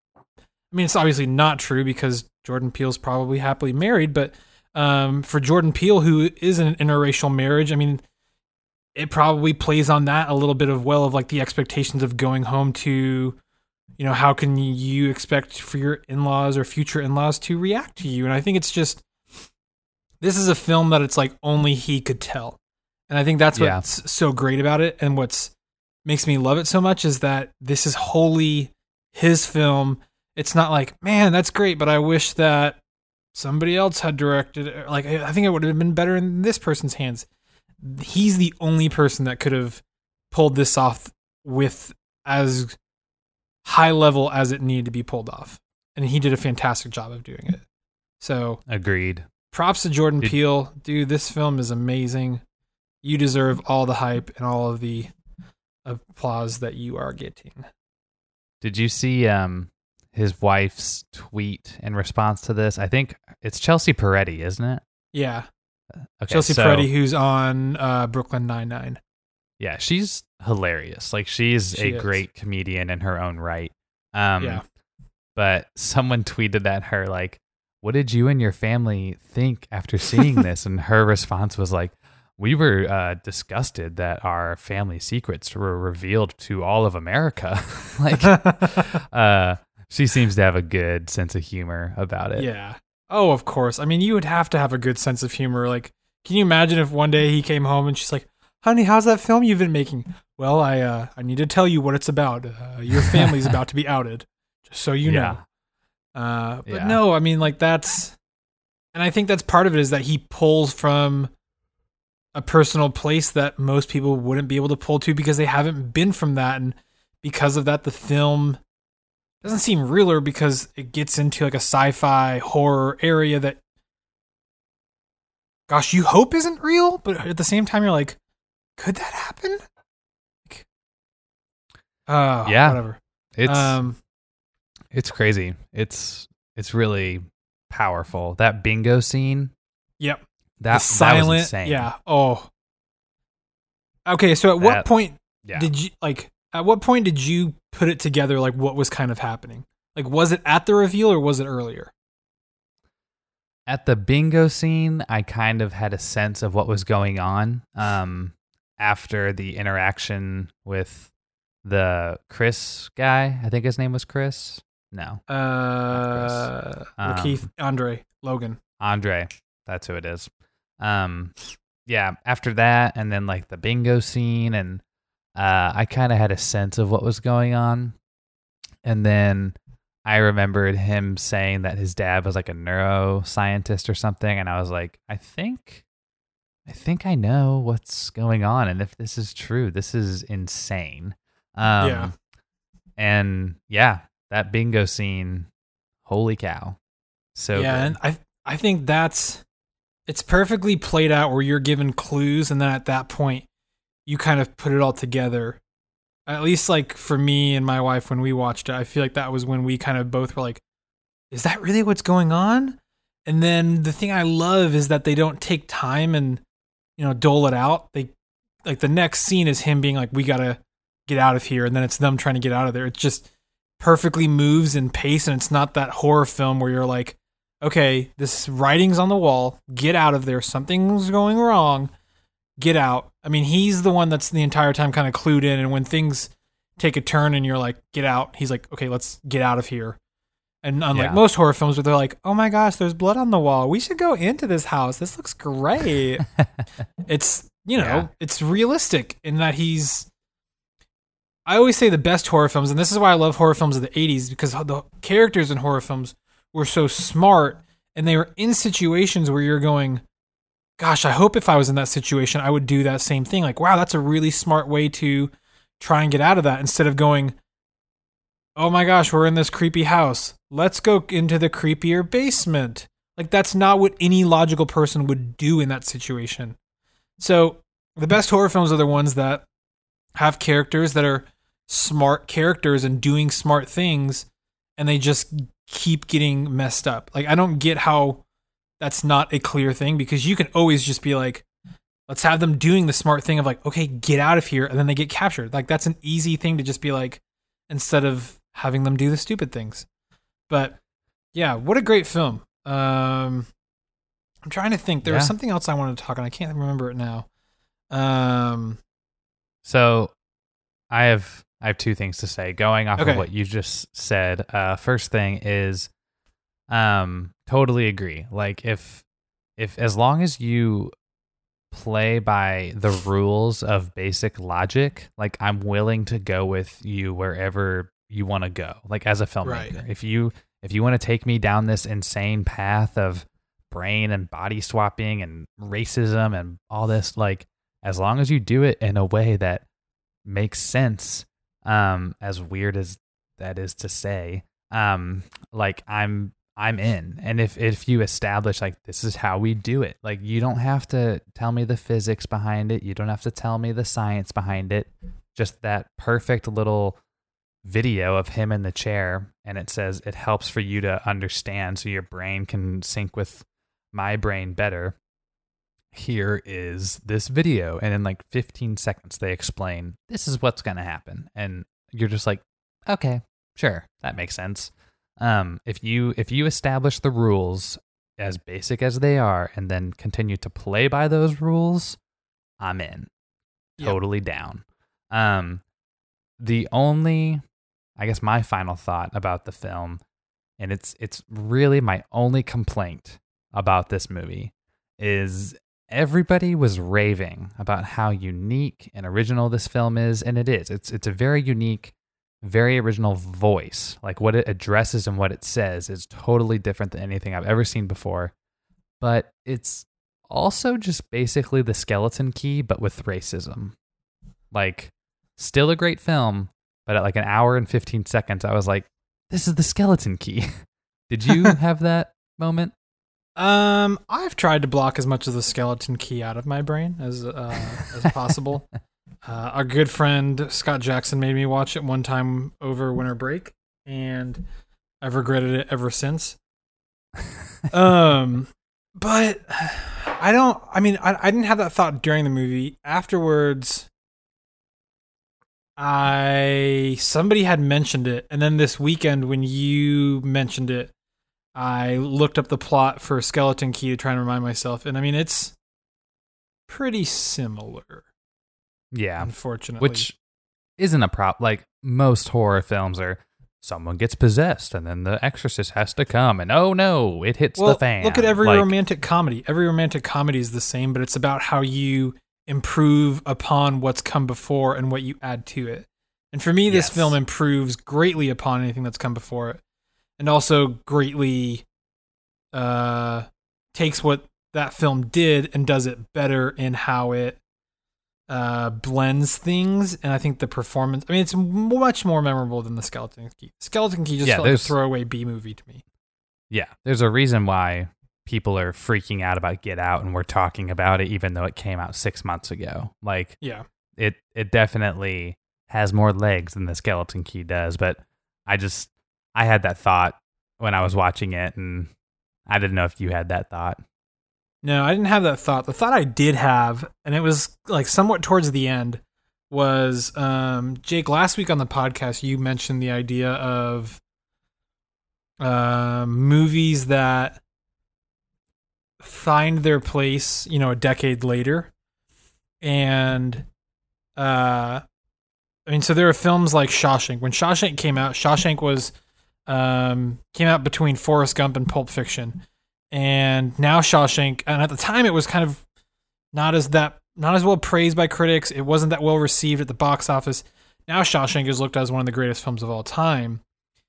I mean, it's obviously not true because Jordan Peele's probably happily married, but um, for Jordan Peele, who is in an interracial marriage, I mean, it probably plays on that a little bit of well of like the expectations of going home to, you know, how can you expect for your in-laws or future in-laws to react to you? And I think it's just, this is a film that it's like only he could tell. And I think that's Yeah. what's so great about it. And what's makes me love it so much is that this is wholly his film. It's not like, man, that's great, but I wish that somebody else had directed it. Like, I think it would have been better in this person's hands. He's the only person that could have pulled this off with as high level as it needed to be pulled off. And he did a fantastic job of doing it. So Agreed. props to Jordan Did- Peele. Dude, this film is amazing. You deserve all the hype and all of the applause that you are getting. Did you see um his wife's tweet in response to this? I think it's Chelsea Peretti, isn't it? Yeah. Okay, Chelsea so- Peretti, who's on uh, Brooklyn Nine-Nine. Yeah, she's hilarious. Like she's She a is. great comedian in her own right. Um, Yeah. But someone tweeted at her like, "What did you and your family think after seeing this?" And her response was like, "We were uh, disgusted that our family secrets were revealed to all of America." Like, uh, she seems to have a good sense of humor about it. Yeah. Oh, of course. I mean, you would have to have a good sense of humor. Like, can you imagine if one day he came home and she's like, "Honey, how's that film you've been making?" "Well, I uh, I need to tell you what it's about. Uh, your family's about to be outed, just so you Yeah. know." Uh, but Yeah. no, I mean, like that's, and I think that's part of it is that he pulls from a personal place that most people wouldn't be able to pull to because they haven't been from that, and because of that, the film doesn't seem realer because it gets into like a sci-fi horror area that, gosh, you hope isn't real, but at the same time, you're like, could that happen? Like, uh, Yeah. whatever. It's um, it's crazy. It's it's really powerful. That bingo scene. yep. That, the silent, that was insane. yeah. Oh. Okay, so at what That- point Yeah. did you like? At what point did you put it together? Like, what was kind of happening? Like, was it at the reveal or was it earlier? At the bingo scene, I kind of had a sense of what was going on um, after the interaction with the Chris guy. I think his name was Chris. No, Uh, Um, Lakeith, Andre, Logan. Andre. That's who it is. Um, yeah, after that, and then like the bingo scene, and uh, I kind of had a sense of what was going on. And then I remembered him saying that his dad was like a neuroscientist or something, and I was like, I think, I think I know what's going on, and if this is true, this is insane. Um, Yeah. And yeah, that bingo scene, holy cow, so yeah, good. and I I think that's it's perfectly played out where you're given clues, and then at that point, you kind of put it all together. At least, like for me and my wife, when we watched it, I feel like that was when we kind of both were like, "Is that really what's going on?" And then the thing I love is that they don't take time and you know dole it out. They like the next scene is him being like, "We gotta get out of here," and then it's them trying to get out of there. It's just perfectly moves in pace, and it's not that horror film where you're like, okay, this writing's on the wall, get out of there, something's going wrong, get out. I mean, he's the one that's the entire time kind of clued in, and when things take a turn and you're like, get out, he's like, okay, let's get out of here. And unlike Yeah. most horror films where they're like, oh my gosh, there's blood on the wall, we should go into this house, this looks great. It's, you know, Yeah. it's realistic in that he's, I always say the best horror films, and this is why I love horror films of the eighties, because the characters in horror films were so smart, and they were in situations where you're going, gosh, I hope if I was in that situation, I would do that same thing. Like, wow, that's a really smart way to try and get out of that, instead of going, oh my gosh, we're in this creepy house, let's go into the creepier basement. Like, that's not what any logical person would do in that situation. So the best horror films are the ones that have characters that are smart characters and doing smart things, and they just keep getting messed up. Like, I don't get how that's not a clear thing, because you can always just be like, let's have them doing the smart thing of like, okay, get out of here, and then they get captured. Like, that's an easy thing to just be like, instead of having them do the stupid things. But yeah, what a great film. Um, I'm trying to think. There Yeah. was something else I wanted to talk on. I can't remember it now. Um, So I have I have two things to say going off Okay. of what you just said. Uh, first thing is, um, totally agree. Like if if as long as you play by the rules of basic logic, like I'm willing to go with you wherever you want to go. Like as a filmmaker, Right. if you if you want to take me down this insane path of brain and body swapping and racism and all this, like as long as you do it in a way that makes sense, um, as weird as that is to say, um, like I'm I'm in. And if if you establish like this is how we do it, like you don't have to tell me the physics behind it, you don't have to tell me the science behind it, just that perfect little video of him in the chair, and it says it helps for you to understand so your brain can sync with my brain better. Here is this video, and in like fifteen seconds they explain this is what's going to happen, and you're just like, okay, sure, that makes sense. Um if you if you establish the rules as basic as they are and then continue to play by those rules, I'm in. Yep. Totally down. Um the only, I guess my final thought about the film, and it's it's really my only complaint about this movie, is everybody was raving about how unique and original this film is, and it is. It's it's a very unique, very original voice. Like what it addresses and what it says is totally different than anything I've ever seen before. But it's also just basically the Skeleton Key, but with racism. Like, still a great film, but at like an hour and fifteen seconds, I was like, this is the Skeleton Key. Did you have that moment? Um, I've tried to block as much of the Skeleton Key out of my brain as uh, as possible. Uh, our good friend Scott Jackson made me watch it one time over winter break, and I've regretted it ever since. um, but I don't. I mean, I, I didn't have that thought during the movie. Afterwards, I somebody had mentioned it, and then this weekend when you mentioned it, I looked up the plot for Skeleton Key to try and remind myself, and I mean, it's pretty similar. Yeah. Unfortunately. Which isn't a prop. Like most horror films are, someone gets possessed and then the exorcist has to come and oh no, it hits well, the fan. Look at every like, romantic comedy. Every romantic comedy is the same, but it's about how you improve upon what's come before and what you add to it. And for me, this Yes. film improves greatly upon anything that's come before it. And also greatly uh, takes what that film did and does it better in how it uh, blends things. And I think the performance, I mean, it's much more memorable than the Skeleton Key. Skeleton Key just Yeah, felt like a there's- throwaway B movie to me. Yeah, there's a reason why people are freaking out about Get Out and we're talking about it even though it came out six months ago. Like, Yeah. it it definitely has more legs than the Skeleton Key does, but I just, I had that thought when I was watching it, and I didn't know if you had that thought. No, I didn't have that thought. The thought I did have, and it was like somewhat towards the end, was um, Jake. Last week on the podcast, you mentioned the idea of uh, movies that find their place, you know, a decade later, and uh, I mean, so there are films like Shawshank. When Shawshank came out, Shawshank was um, came out between Forrest Gump and Pulp Fiction, and now Shawshank, and at the time it was kind of not as that not as well praised by critics. It wasn't that well received at the box office. Now Shawshank is looked at as one of the greatest films of all time,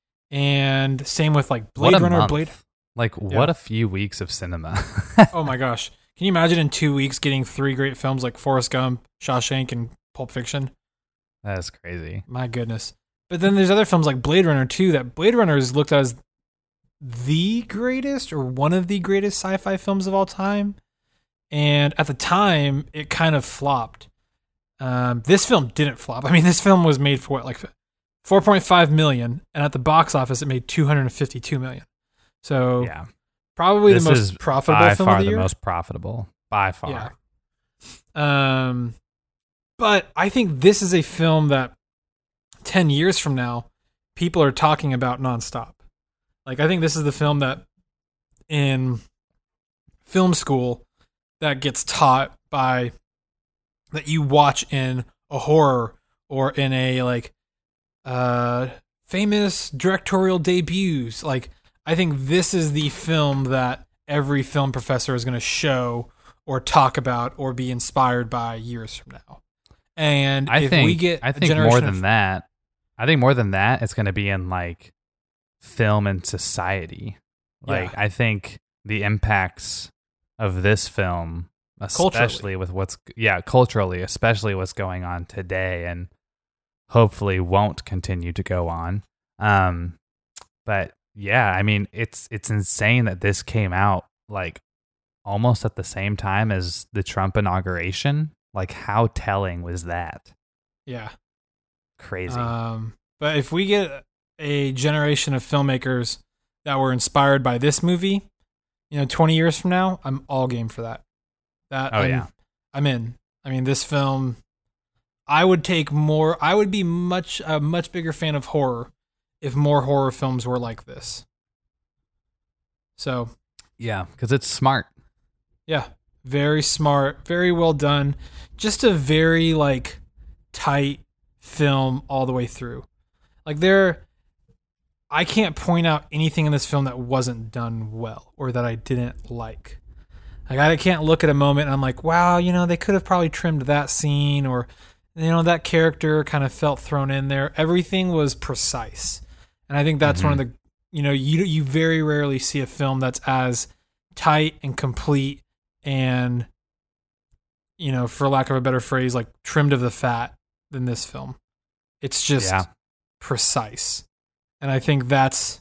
and same with like Blade Runner. Month. Blade, like yeah. What a few weeks of cinema. Oh my gosh, can you imagine in two weeks getting three great films like Forrest Gump, Shawshank, and Pulp Fiction? That is crazy. My goodness. But then there's other films like Blade Runner too, that Blade Runner is looked at as the greatest or one of the greatest sci-fi films of all time. And at the time, it kind of flopped. Um, this film didn't flop. I mean, this film was made for what, like four point five million, and at the box office, it made two hundred fifty-two million. So yeah, probably this the most is profitable by film far of the the year. most profitable by far. Yeah. Um, but I think this is a film that ten years from now, people are talking about nonstop. Like, I think this is the film that in film school that gets taught by, that you watch in a horror or in a, like, uh, famous directorial debuts. Like, I think this is the film that every film professor is going to show or talk about or be inspired by years from now. And I if think we get I a think generation more than of, that. I think more than that, it's going to be in like film and society. Like Yeah. I think the impacts of this film, especially Culturally. with what's yeah culturally, especially what's going on today, and hopefully won't continue to go on. Um, but yeah, I mean it's it's insane that this came out like almost at the same time as the Trump inauguration. Like, how telling was that? yeah. Crazy. Um, but if we get a generation of filmmakers that were inspired by this movie, you know, twenty years from now, I'm all game for that. That Oh, I'm, yeah. I'm in. I mean, this film, I would take more. I would be much a much bigger fan of horror if more horror films were like this. So, Yeah, because it's smart. yeah, very smart, very well done. Just a very like tight film all the way through. Like there, I can't point out anything in this film that wasn't done well or that I didn't like. Like I can't look at a moment and I'm like, wow, you know, they could have probably trimmed that scene, or you know, that character kind of felt thrown in there. Everything was precise, and I think that's Mm-hmm. one of the, you know, you you very rarely see a film that's as tight and complete and, you know, for lack of a better phrase, like trimmed of the fat than this film. It's just Yeah. precise. And I think that's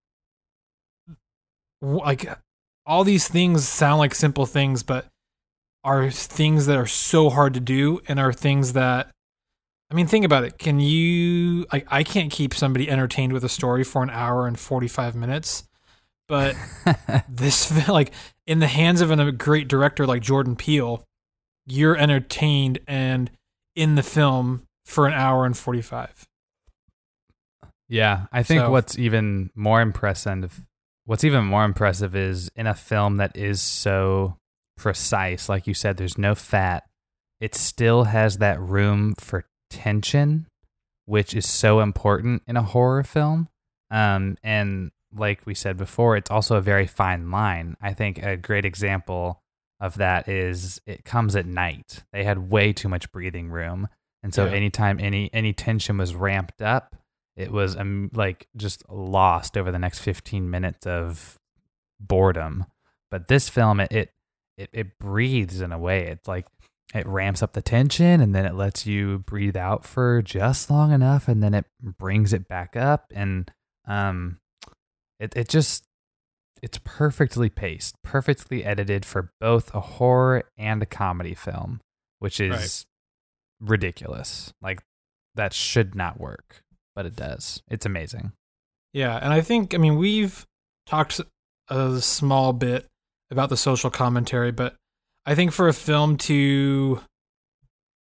like, all these things sound like simple things, but are things that are so hard to do and are things that, I mean, think about it. Can you, like, I can't keep somebody entertained with a story for an hour and forty-five minutes, but this, like, in the hands of a great director like Jordan Peele, you're entertained and in the film for an hour and forty-five. Yeah, I think So- what's even more impressive, what's even more impressive is in a film that is so precise, like you said, there's no fat. It still has that room for tension, which is so important in a horror film. Um, and like we said before, it's also a very fine line. I think a great example of that is It Comes at Night. They had way too much breathing room, and so Yeah. anytime any any tension was ramped up, it was um, like just lost over the next fifteen minutes of boredom. But this film, it, it it it breathes in a way. It's like it ramps up the tension, and then it lets you breathe out for just long enough, and then it brings it back up, and um, it it just it's perfectly paced, perfectly edited for both a horror and a comedy film, which is ridiculous. Like, that should not work, but it does. It's amazing. Yeah, and I think, I mean, we've talked a small bit about the social commentary, but I think for a film to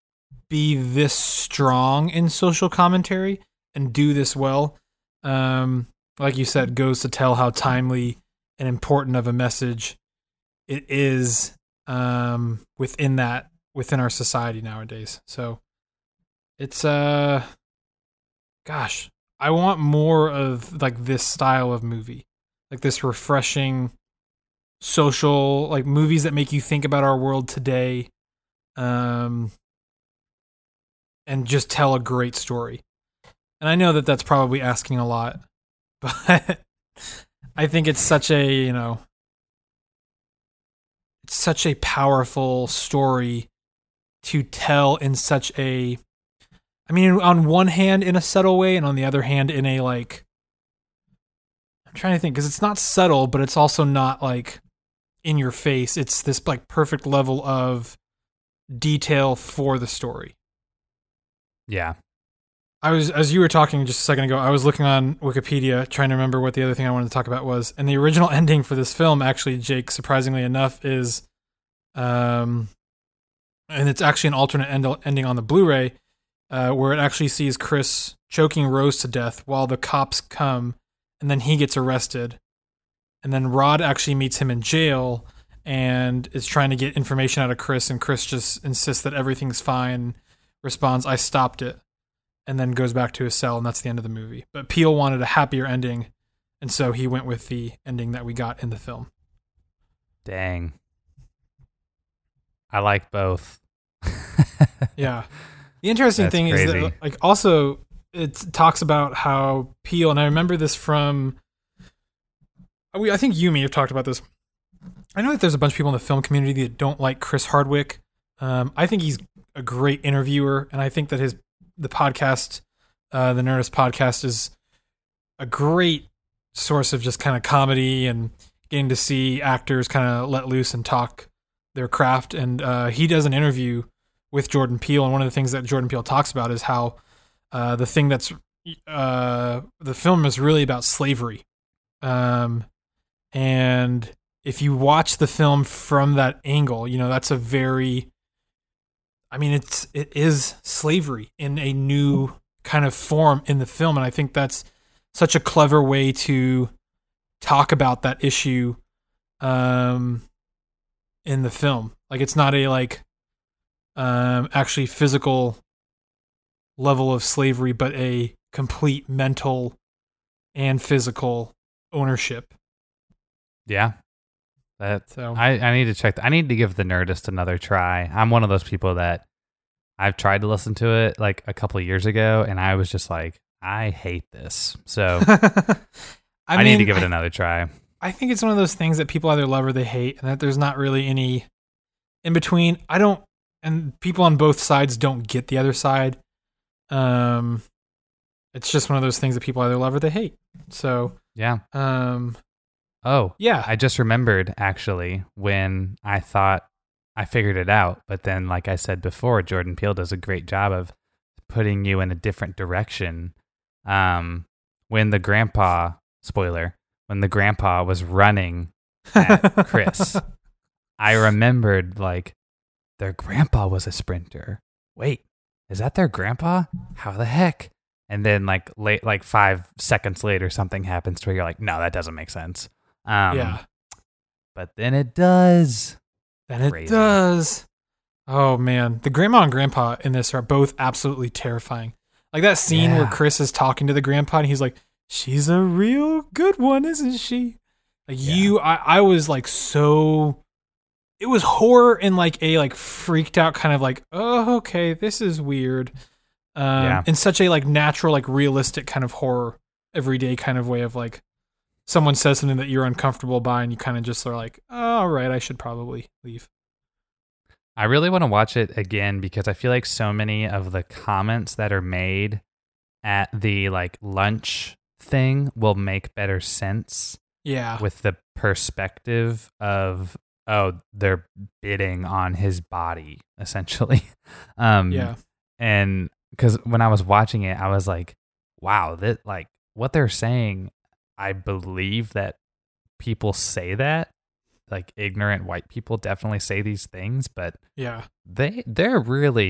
be this strong in social commentary and do this well, um, like you said, goes to tell how timely and important of a message it is um, within that within our society nowadays. So it's uh, gosh, I want more of like this style of movie, like this refreshing social, like movies that make you think about our world today, um, and just tell a great story. And I know that that's probably asking a lot, but I think it's such a, you know, it's such a powerful story to tell in such a, I mean, on one hand in a subtle way, and on the other hand in a like, I'm trying to think, because it's not subtle, but it's also not like in your face. It's this like perfect level of detail for the story. Yeah. I was, as you were talking just a second ago, I was looking on Wikipedia trying to remember what the other thing I wanted to talk about was. And the original ending for this film, actually, Jake, surprisingly enough, is, um, and it's actually an alternate end- ending on the Blu-ray, uh, where it actually sees Chris choking Rose to death while the cops come, and then he gets arrested. And then Rod actually meets him in jail and is trying to get information out of Chris, and Chris just insists that everything's fine, responds, "I stopped it," and then goes back to his cell, and that's the end of the movie. But Peele wanted a happier ending, and so he went with the ending that we got in the film. Dang. I like both. Yeah. The interesting That's thing crazy. is that, like, also it talks about how Peele, and I remember this from, we, I think you may have talked about this. I know that there's a bunch of people in the film community that don't like Chris Hardwick. Um, I think he's a great interviewer, and I think that his the podcast, uh, the Nerdist podcast, is a great source of just kind of comedy and getting to see actors kind of let loose and talk their craft. And uh, he does an interview with Jordan Peele, and one of the things that Jordan Peele talks about is how uh, the thing that's uh, the film is really about slavery. Um, and if you watch the film from that angle, you know, that's a very, I mean, it's, it is slavery in a new kind of form in the film. And I think that's such a clever way to talk about that issue, um, in the film. Like, it's not a, like, um, actually physical level of slavery, but a complete mental and physical ownership. Yeah. That So I, I need to check. th- I need to give the Nerdist another try. I'm one of those people that I've tried to listen to it like a couple of years ago, and I was just like, I hate this. So I, I, mean, need to give it I, another try. I think it's one of those things that people either love or they hate, and that there's not really any in between. I don't, and people on both sides don't get the other side. Um, it's just one of those things that people either love or they hate. So Yeah. um, Oh, yeah, I just remembered actually when I thought I figured it out, but then, like I said before, Jordan Peele does a great job of putting you in a different direction. Um, when the grandpa, spoiler, when the grandpa was running at Chris, I remembered like their grandpa was a sprinter. Wait, is that their grandpa? How the heck? And then like late, like five seconds later, something happens to where you're like, no, that doesn't make sense. Um, yeah. But then it does. Then it Crazy. does. Oh man, the grandma and grandpa in this are both absolutely terrifying. Like that scene where Yeah. Chris is talking to the grandpa and he's like, "She's a real good one, isn't she?" Like Yeah. you, I, I was like so. It was horror in like a like freaked out kind of like, oh okay, this is weird. Um, Yeah. in such a like natural, like realistic kind of horror, everyday kind of way of like, someone says something that you're uncomfortable by, and you kind of just are like, oh, all right, I should probably leave. I really want to watch it again because I feel like so many of the comments that are made at the like lunch thing will make better sense Yeah. with the perspective of, oh, they're bidding on his body essentially. Um, Yeah. And because when I was watching it, I was like, wow, that like what they're saying, I believe that people say that. Like ignorant white people definitely say these things, but Yeah. they they're really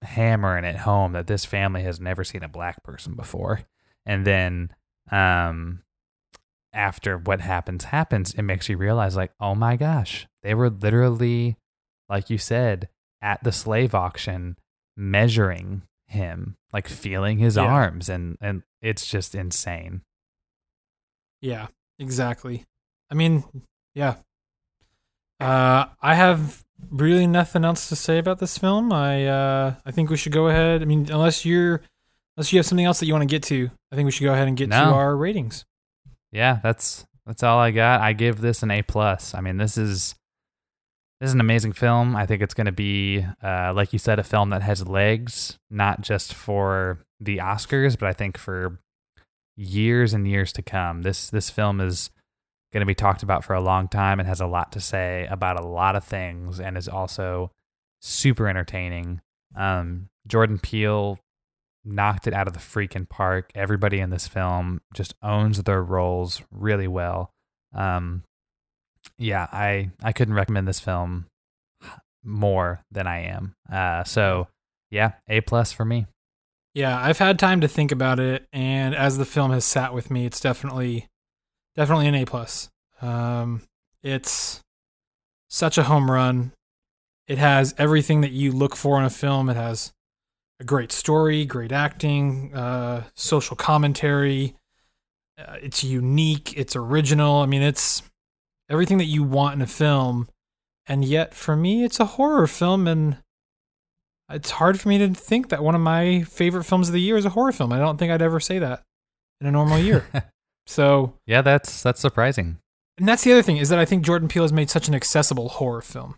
hammering it home that this family has never seen a black person before. And then um, after what happens, happens, it makes you realize, like, oh my gosh, they were literally, like you said, at the slave auction measuring him, like feeling his Yeah. arms. And, and it's just insane. Yeah, exactly. I mean, yeah. Uh, I have really nothing else to say about this film. I uh, I think we should go ahead. I mean, unless you're unless you have something else that you want to get to, I think we should go ahead and get No. to our ratings. Yeah, that's that's all I got. I give this an A plus. I mean, this is this is an amazing film. I think it's going to be, uh, like you said, a film that has legs, not just for the Oscars, but I think for years and years to come. This this film is going to be talked about for a long time and has a lot to say about a lot of things, and is also super entertaining. Um, Jordan Peele knocked it out of the freaking park. Everybody in this film just owns their roles really well. Um, yeah, I, I couldn't recommend this film more than I am. Uh, so yeah, A plus for me. Yeah, I've had time to think about it, and as the film has sat with me, it's definitely definitely an A plus. Um, it's such a home run. It has everything that you look for in a film. It has a great story, great acting, uh, social commentary. Uh, it's unique. It's original. I mean, it's everything that you want in a film. And yet, for me, it's a horror film, and it's hard for me to think that one of my favorite films of the year is a horror film. I don't think I'd ever say that in a normal year. So, yeah, that's that's surprising. And that's the other thing, is that I think Jordan Peele has made such an accessible horror film.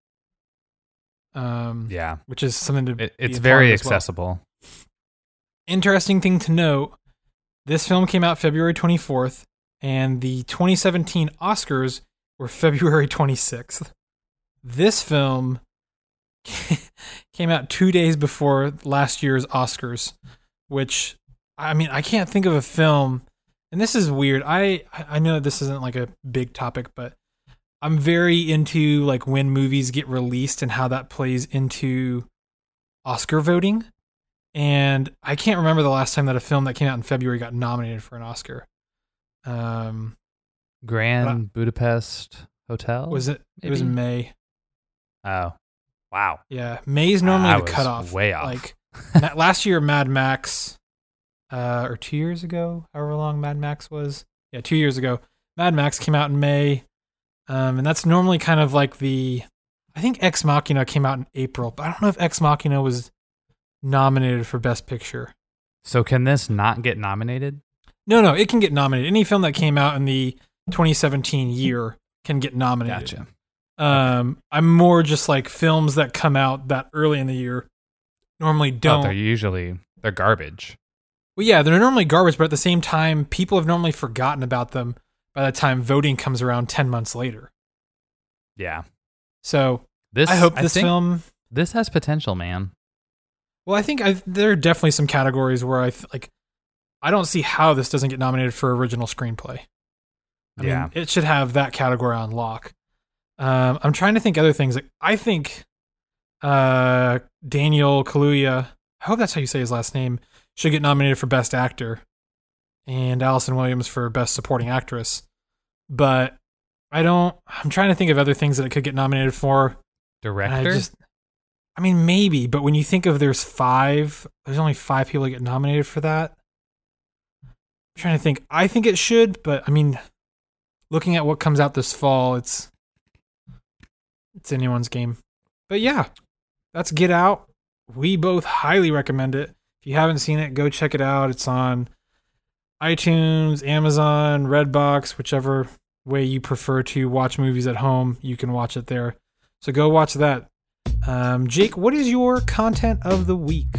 Um, Yeah, which is something to it, be it's a very part of as well. accessible. Interesting thing to note, this film came out February twenty-fourth, and the twenty seventeen Oscars were February twenty-sixth. This film came out two days before last year's Oscars, which, I mean, I can't think of a film, and this is weird. I, I know this isn't like a big topic, but I'm very into like when movies get released and how that plays into Oscar voting. And I can't remember the last time that a film that came out in February got nominated for an Oscar. Um, Grand Budapest Hotel? was it? It was Maybe? May. Oh, wow. Yeah, May is normally I the was cutoff. way off. Like ma- last year, Mad Max, uh, or two years ago, however long Mad Max was. Yeah, two years ago, Mad Max came out in May, um, and that's normally kind of like the. I think Ex Machina came out in April, but I don't know if Ex Machina was nominated for Best Picture. So can this not get nominated? No, no, it can get nominated. Any film that came out in the twenty seventeen year can get nominated. Gotcha. Um, I'm more just like films that come out that early in the year normally Oh, don't. they're usually, they're garbage. Well, yeah, they're normally garbage, but at the same time, people have normally forgotten about them by the time voting comes around ten months later. Yeah. So This, I hope this think film. This has potential, man. Well, I think I, there are definitely some categories where I th- like. I don't see how this doesn't get nominated for original screenplay. I Yeah. mean, it should have that category on lock. Um, I'm trying to think other things. Like, I think uh, Daniel Kaluuya, I hope that's how you say his last name, should get nominated for Best Actor, and Allison Williams for Best Supporting Actress. But I don't. I'm trying to think of other things that it could get nominated for. and Director? I just. I mean, maybe, but when you think of there's five, there's only five people that get nominated for that. I'm trying to think. I think it should, but I mean, looking at what comes out this fall, it's it's anyone's game. But yeah, that's Get Out. We both highly recommend it. If you haven't seen it, go check it out. It's on iTunes, Amazon, Redbox, whichever way you prefer to watch movies at home, you can watch it there. So go watch that. Um, Jake, what is your content of the week?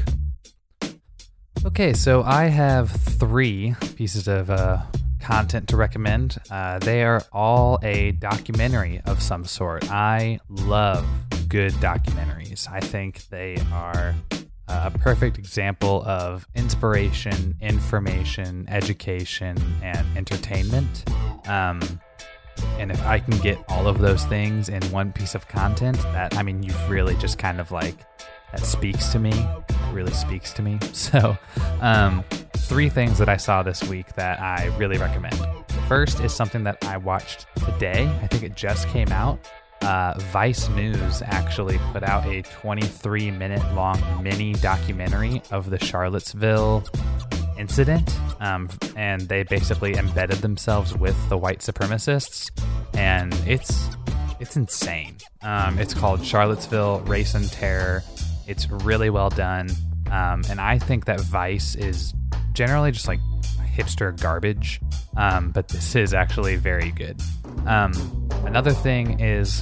Okay, so I have three pieces of uh, content to recommend. Uh, they are all a documentary of some sort. I love good documentaries. I think they are uh, a perfect example of inspiration, information, education, and entertainment. Um, and if I can get all of those things in one piece of content, that, I mean, you've really just kind of like that speaks to me, that really speaks to me. So, um, three things that I saw this week that I really recommend. The first is something that I watched today. I think it just came out. Uh, Vice News actually put out a twenty-three minute long mini documentary of the Charlottesville incident, um, and they basically embedded themselves with the white supremacists, and it's it's insane. Um, it's called Charlottesville Race and Terror. It's really well done, um, and I think that Vice is generally just like hipster garbage, um, but this is actually very good. Um, another thing is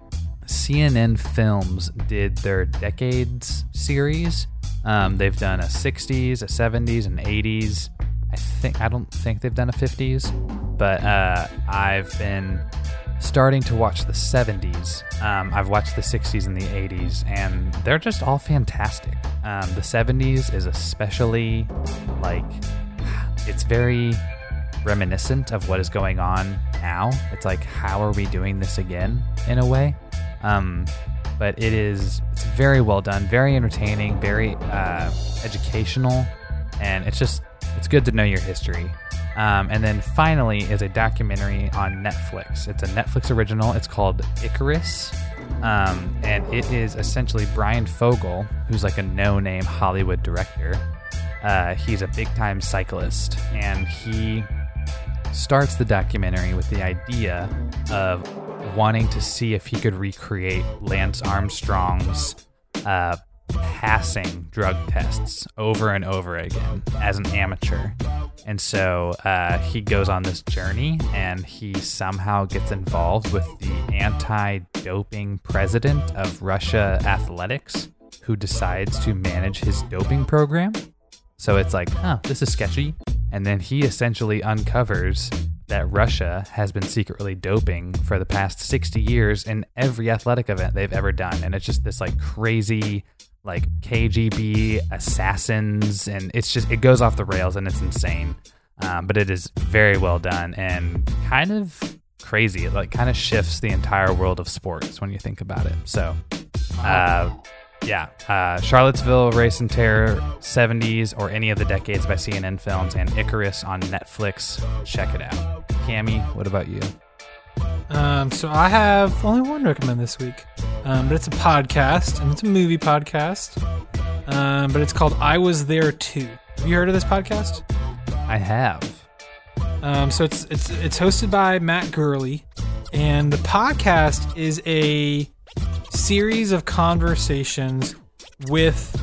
C N N Films did their Decades series. Um, they've done a sixties, a seventies, and eighties. I think I don't think they've done a fifties, but uh, I've been starting to watch the seventies. Um, I've watched the sixties and the eighties, and they're just all fantastic. Um, the seventies is especially like it's very reminiscent of what is going on now. It's like, how are we doing this again in a way? Um, but it is it's very well done, very entertaining, very uh, educational, and it's just it's good to know your history. Um, and then finally is a documentary on Netflix. It's a Netflix original. It's called Icarus, um, and it is essentially Brian Fogel, who's like a no-name Hollywood director. Uh, he's a big-time cyclist, and he starts the documentary with the idea of wanting to see if he could recreate Lance Armstrong's uh, passing drug tests over and over again as an amateur. And so uh, he goes on this journey, and he somehow gets involved with the anti-doping president of Russia Athletics, who decides to manage his doping program. So it's like, huh, this is sketchy. And then he essentially uncovers that Russia has been secretly doping for the past sixty years in every athletic event they've ever done. And it's just this like crazy, like K G B assassins. And it's just, it goes off the rails and it's insane. Um, but it is very well done and kind of crazy. It like kind of shifts the entire world of sports when you think about it. So, uh, Yeah, uh, Charlottesville Race and Terror, seventies, or any of the Decades by C N N Films, and Icarus on Netflix. Check it out. Cammy, what about you? Um, so I have only one recommend this week, um, but it's a podcast, and it's a movie podcast, um, but it's called I Was There Too. Have you heard of this podcast? I have. Um, so it's it's it's hosted by Matt Gurley, and the podcast is a series of conversations with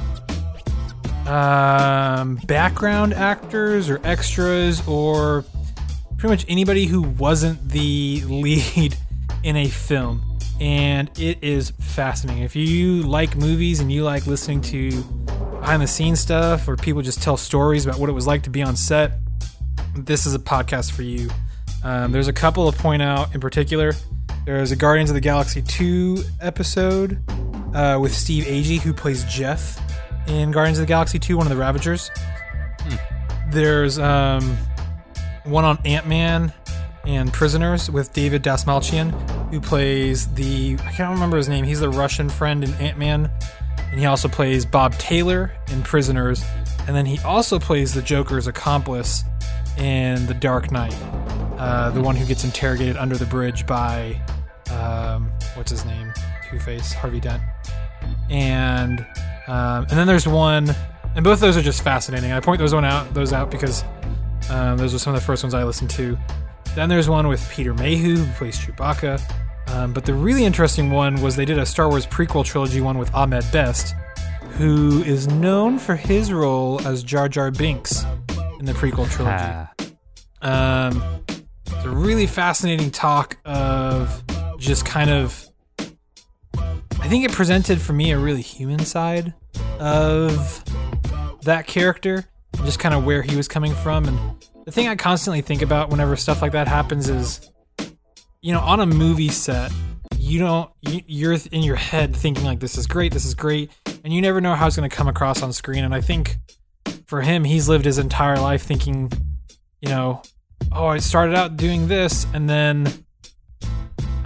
um, background actors or extras or pretty much anybody who wasn't the lead in a film. And it is fascinating. If you like movies and you like listening to behind the scenes stuff or people just tell stories about what it was like to be on set, this is a podcast for you. Um, there's a couple to point out in particular. There's a Guardians of the Galaxy two episode uh, with Steve Agee, who plays Jeff in Guardians of the Galaxy two, one of the Ravagers. Hmm. There's um, one on Ant-Man and Prisoners with David Dastmalchian, who plays the... I can't remember his name. He's the Russian friend in Ant-Man. And he also plays Bob Taylor in Prisoners. And then he also plays the Joker's accomplice in The Dark Knight. Uh, the one who gets interrogated under the bridge by... Um, what's his name? Two-Face, Harvey Dent. And um, and then there's one, and both of those are just fascinating. I point those one out, those out because um, those are some of the first ones I listened to. Then there's one with Peter Mayhew, who plays Chewbacca. Um, but the really interesting one was they did a Star Wars prequel trilogy one with Ahmed Best, who is known for his role as Jar Jar Binks in the prequel trilogy. um, it's a really fascinating talk of just kind of, I think it presented for me a really human side of that character, just kind of where he was coming from. And the thing I constantly think about whenever stuff like that happens is, you know, on a movie set, you don't, you're in your head thinking like, this is great, this is great, and you never know how it's going to come across on screen. And I think for him, he's lived his entire life thinking, you know, oh, I started out doing this, and then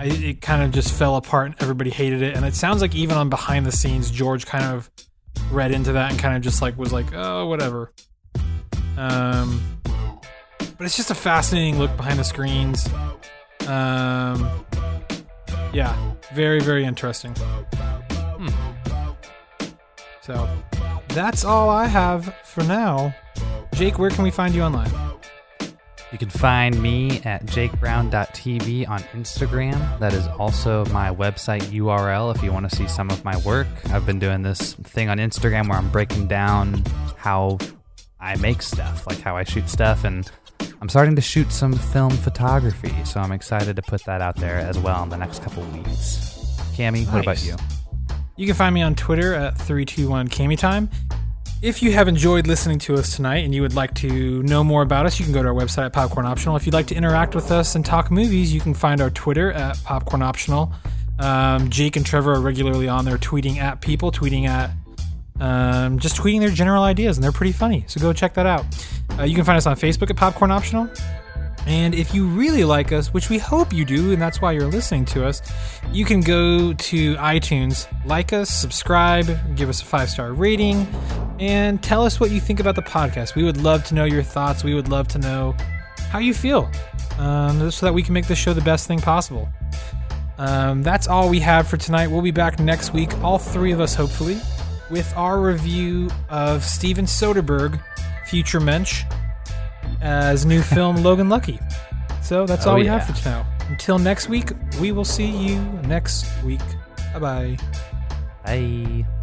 I, it kind of just fell apart and everybody hated it. And it sounds like even on behind the scenes, George kind of read into that and kind of just like was like, oh, whatever. Um, but it's just a fascinating look behind the screens. Um, yeah, very, very interesting. Hmm. So that's all I have for now. Jake, where can we find you online? You can find me at jake brown dot t v on Instagram. That is also my website U R L if you want to see some of my work. I've been doing this thing on Instagram where I'm breaking down how I make stuff, like how I shoot stuff, and I'm starting to shoot some film photography, so I'm excited to put that out there as well in the next couple weeks. Cammy, what about you? You can find me on Twitter at three two one Cammy Time. If you have enjoyed listening to us tonight and you would like to know more about us, you can go to our website at Popcorn Optional. If you'd like to interact with us and talk movies, you can find our Twitter at Popcorn Optional. Um, Jake and Trevor are regularly on there tweeting at people, tweeting at, um, just tweeting their general ideas, and they're pretty funny. So go check that out. Uh, you can find us on Facebook at Popcorn Optional. And if you really like us, which we hope you do, and that's why you're listening to us, you can go to iTunes, like us, subscribe, give us a five-star rating, and tell us what you think about the podcast. We would love to know your thoughts. We would love to know how you feel, um, so that we can make this show the best thing possible. Um, that's all we have for tonight. We'll be back next week, all three of us, hopefully, with our review of Steven Soderbergh, Future Mensch, as new film Logan Lucky. So that's all oh, we yeah. have for now. Until next week, we will see you next week. Bye-bye. Bye.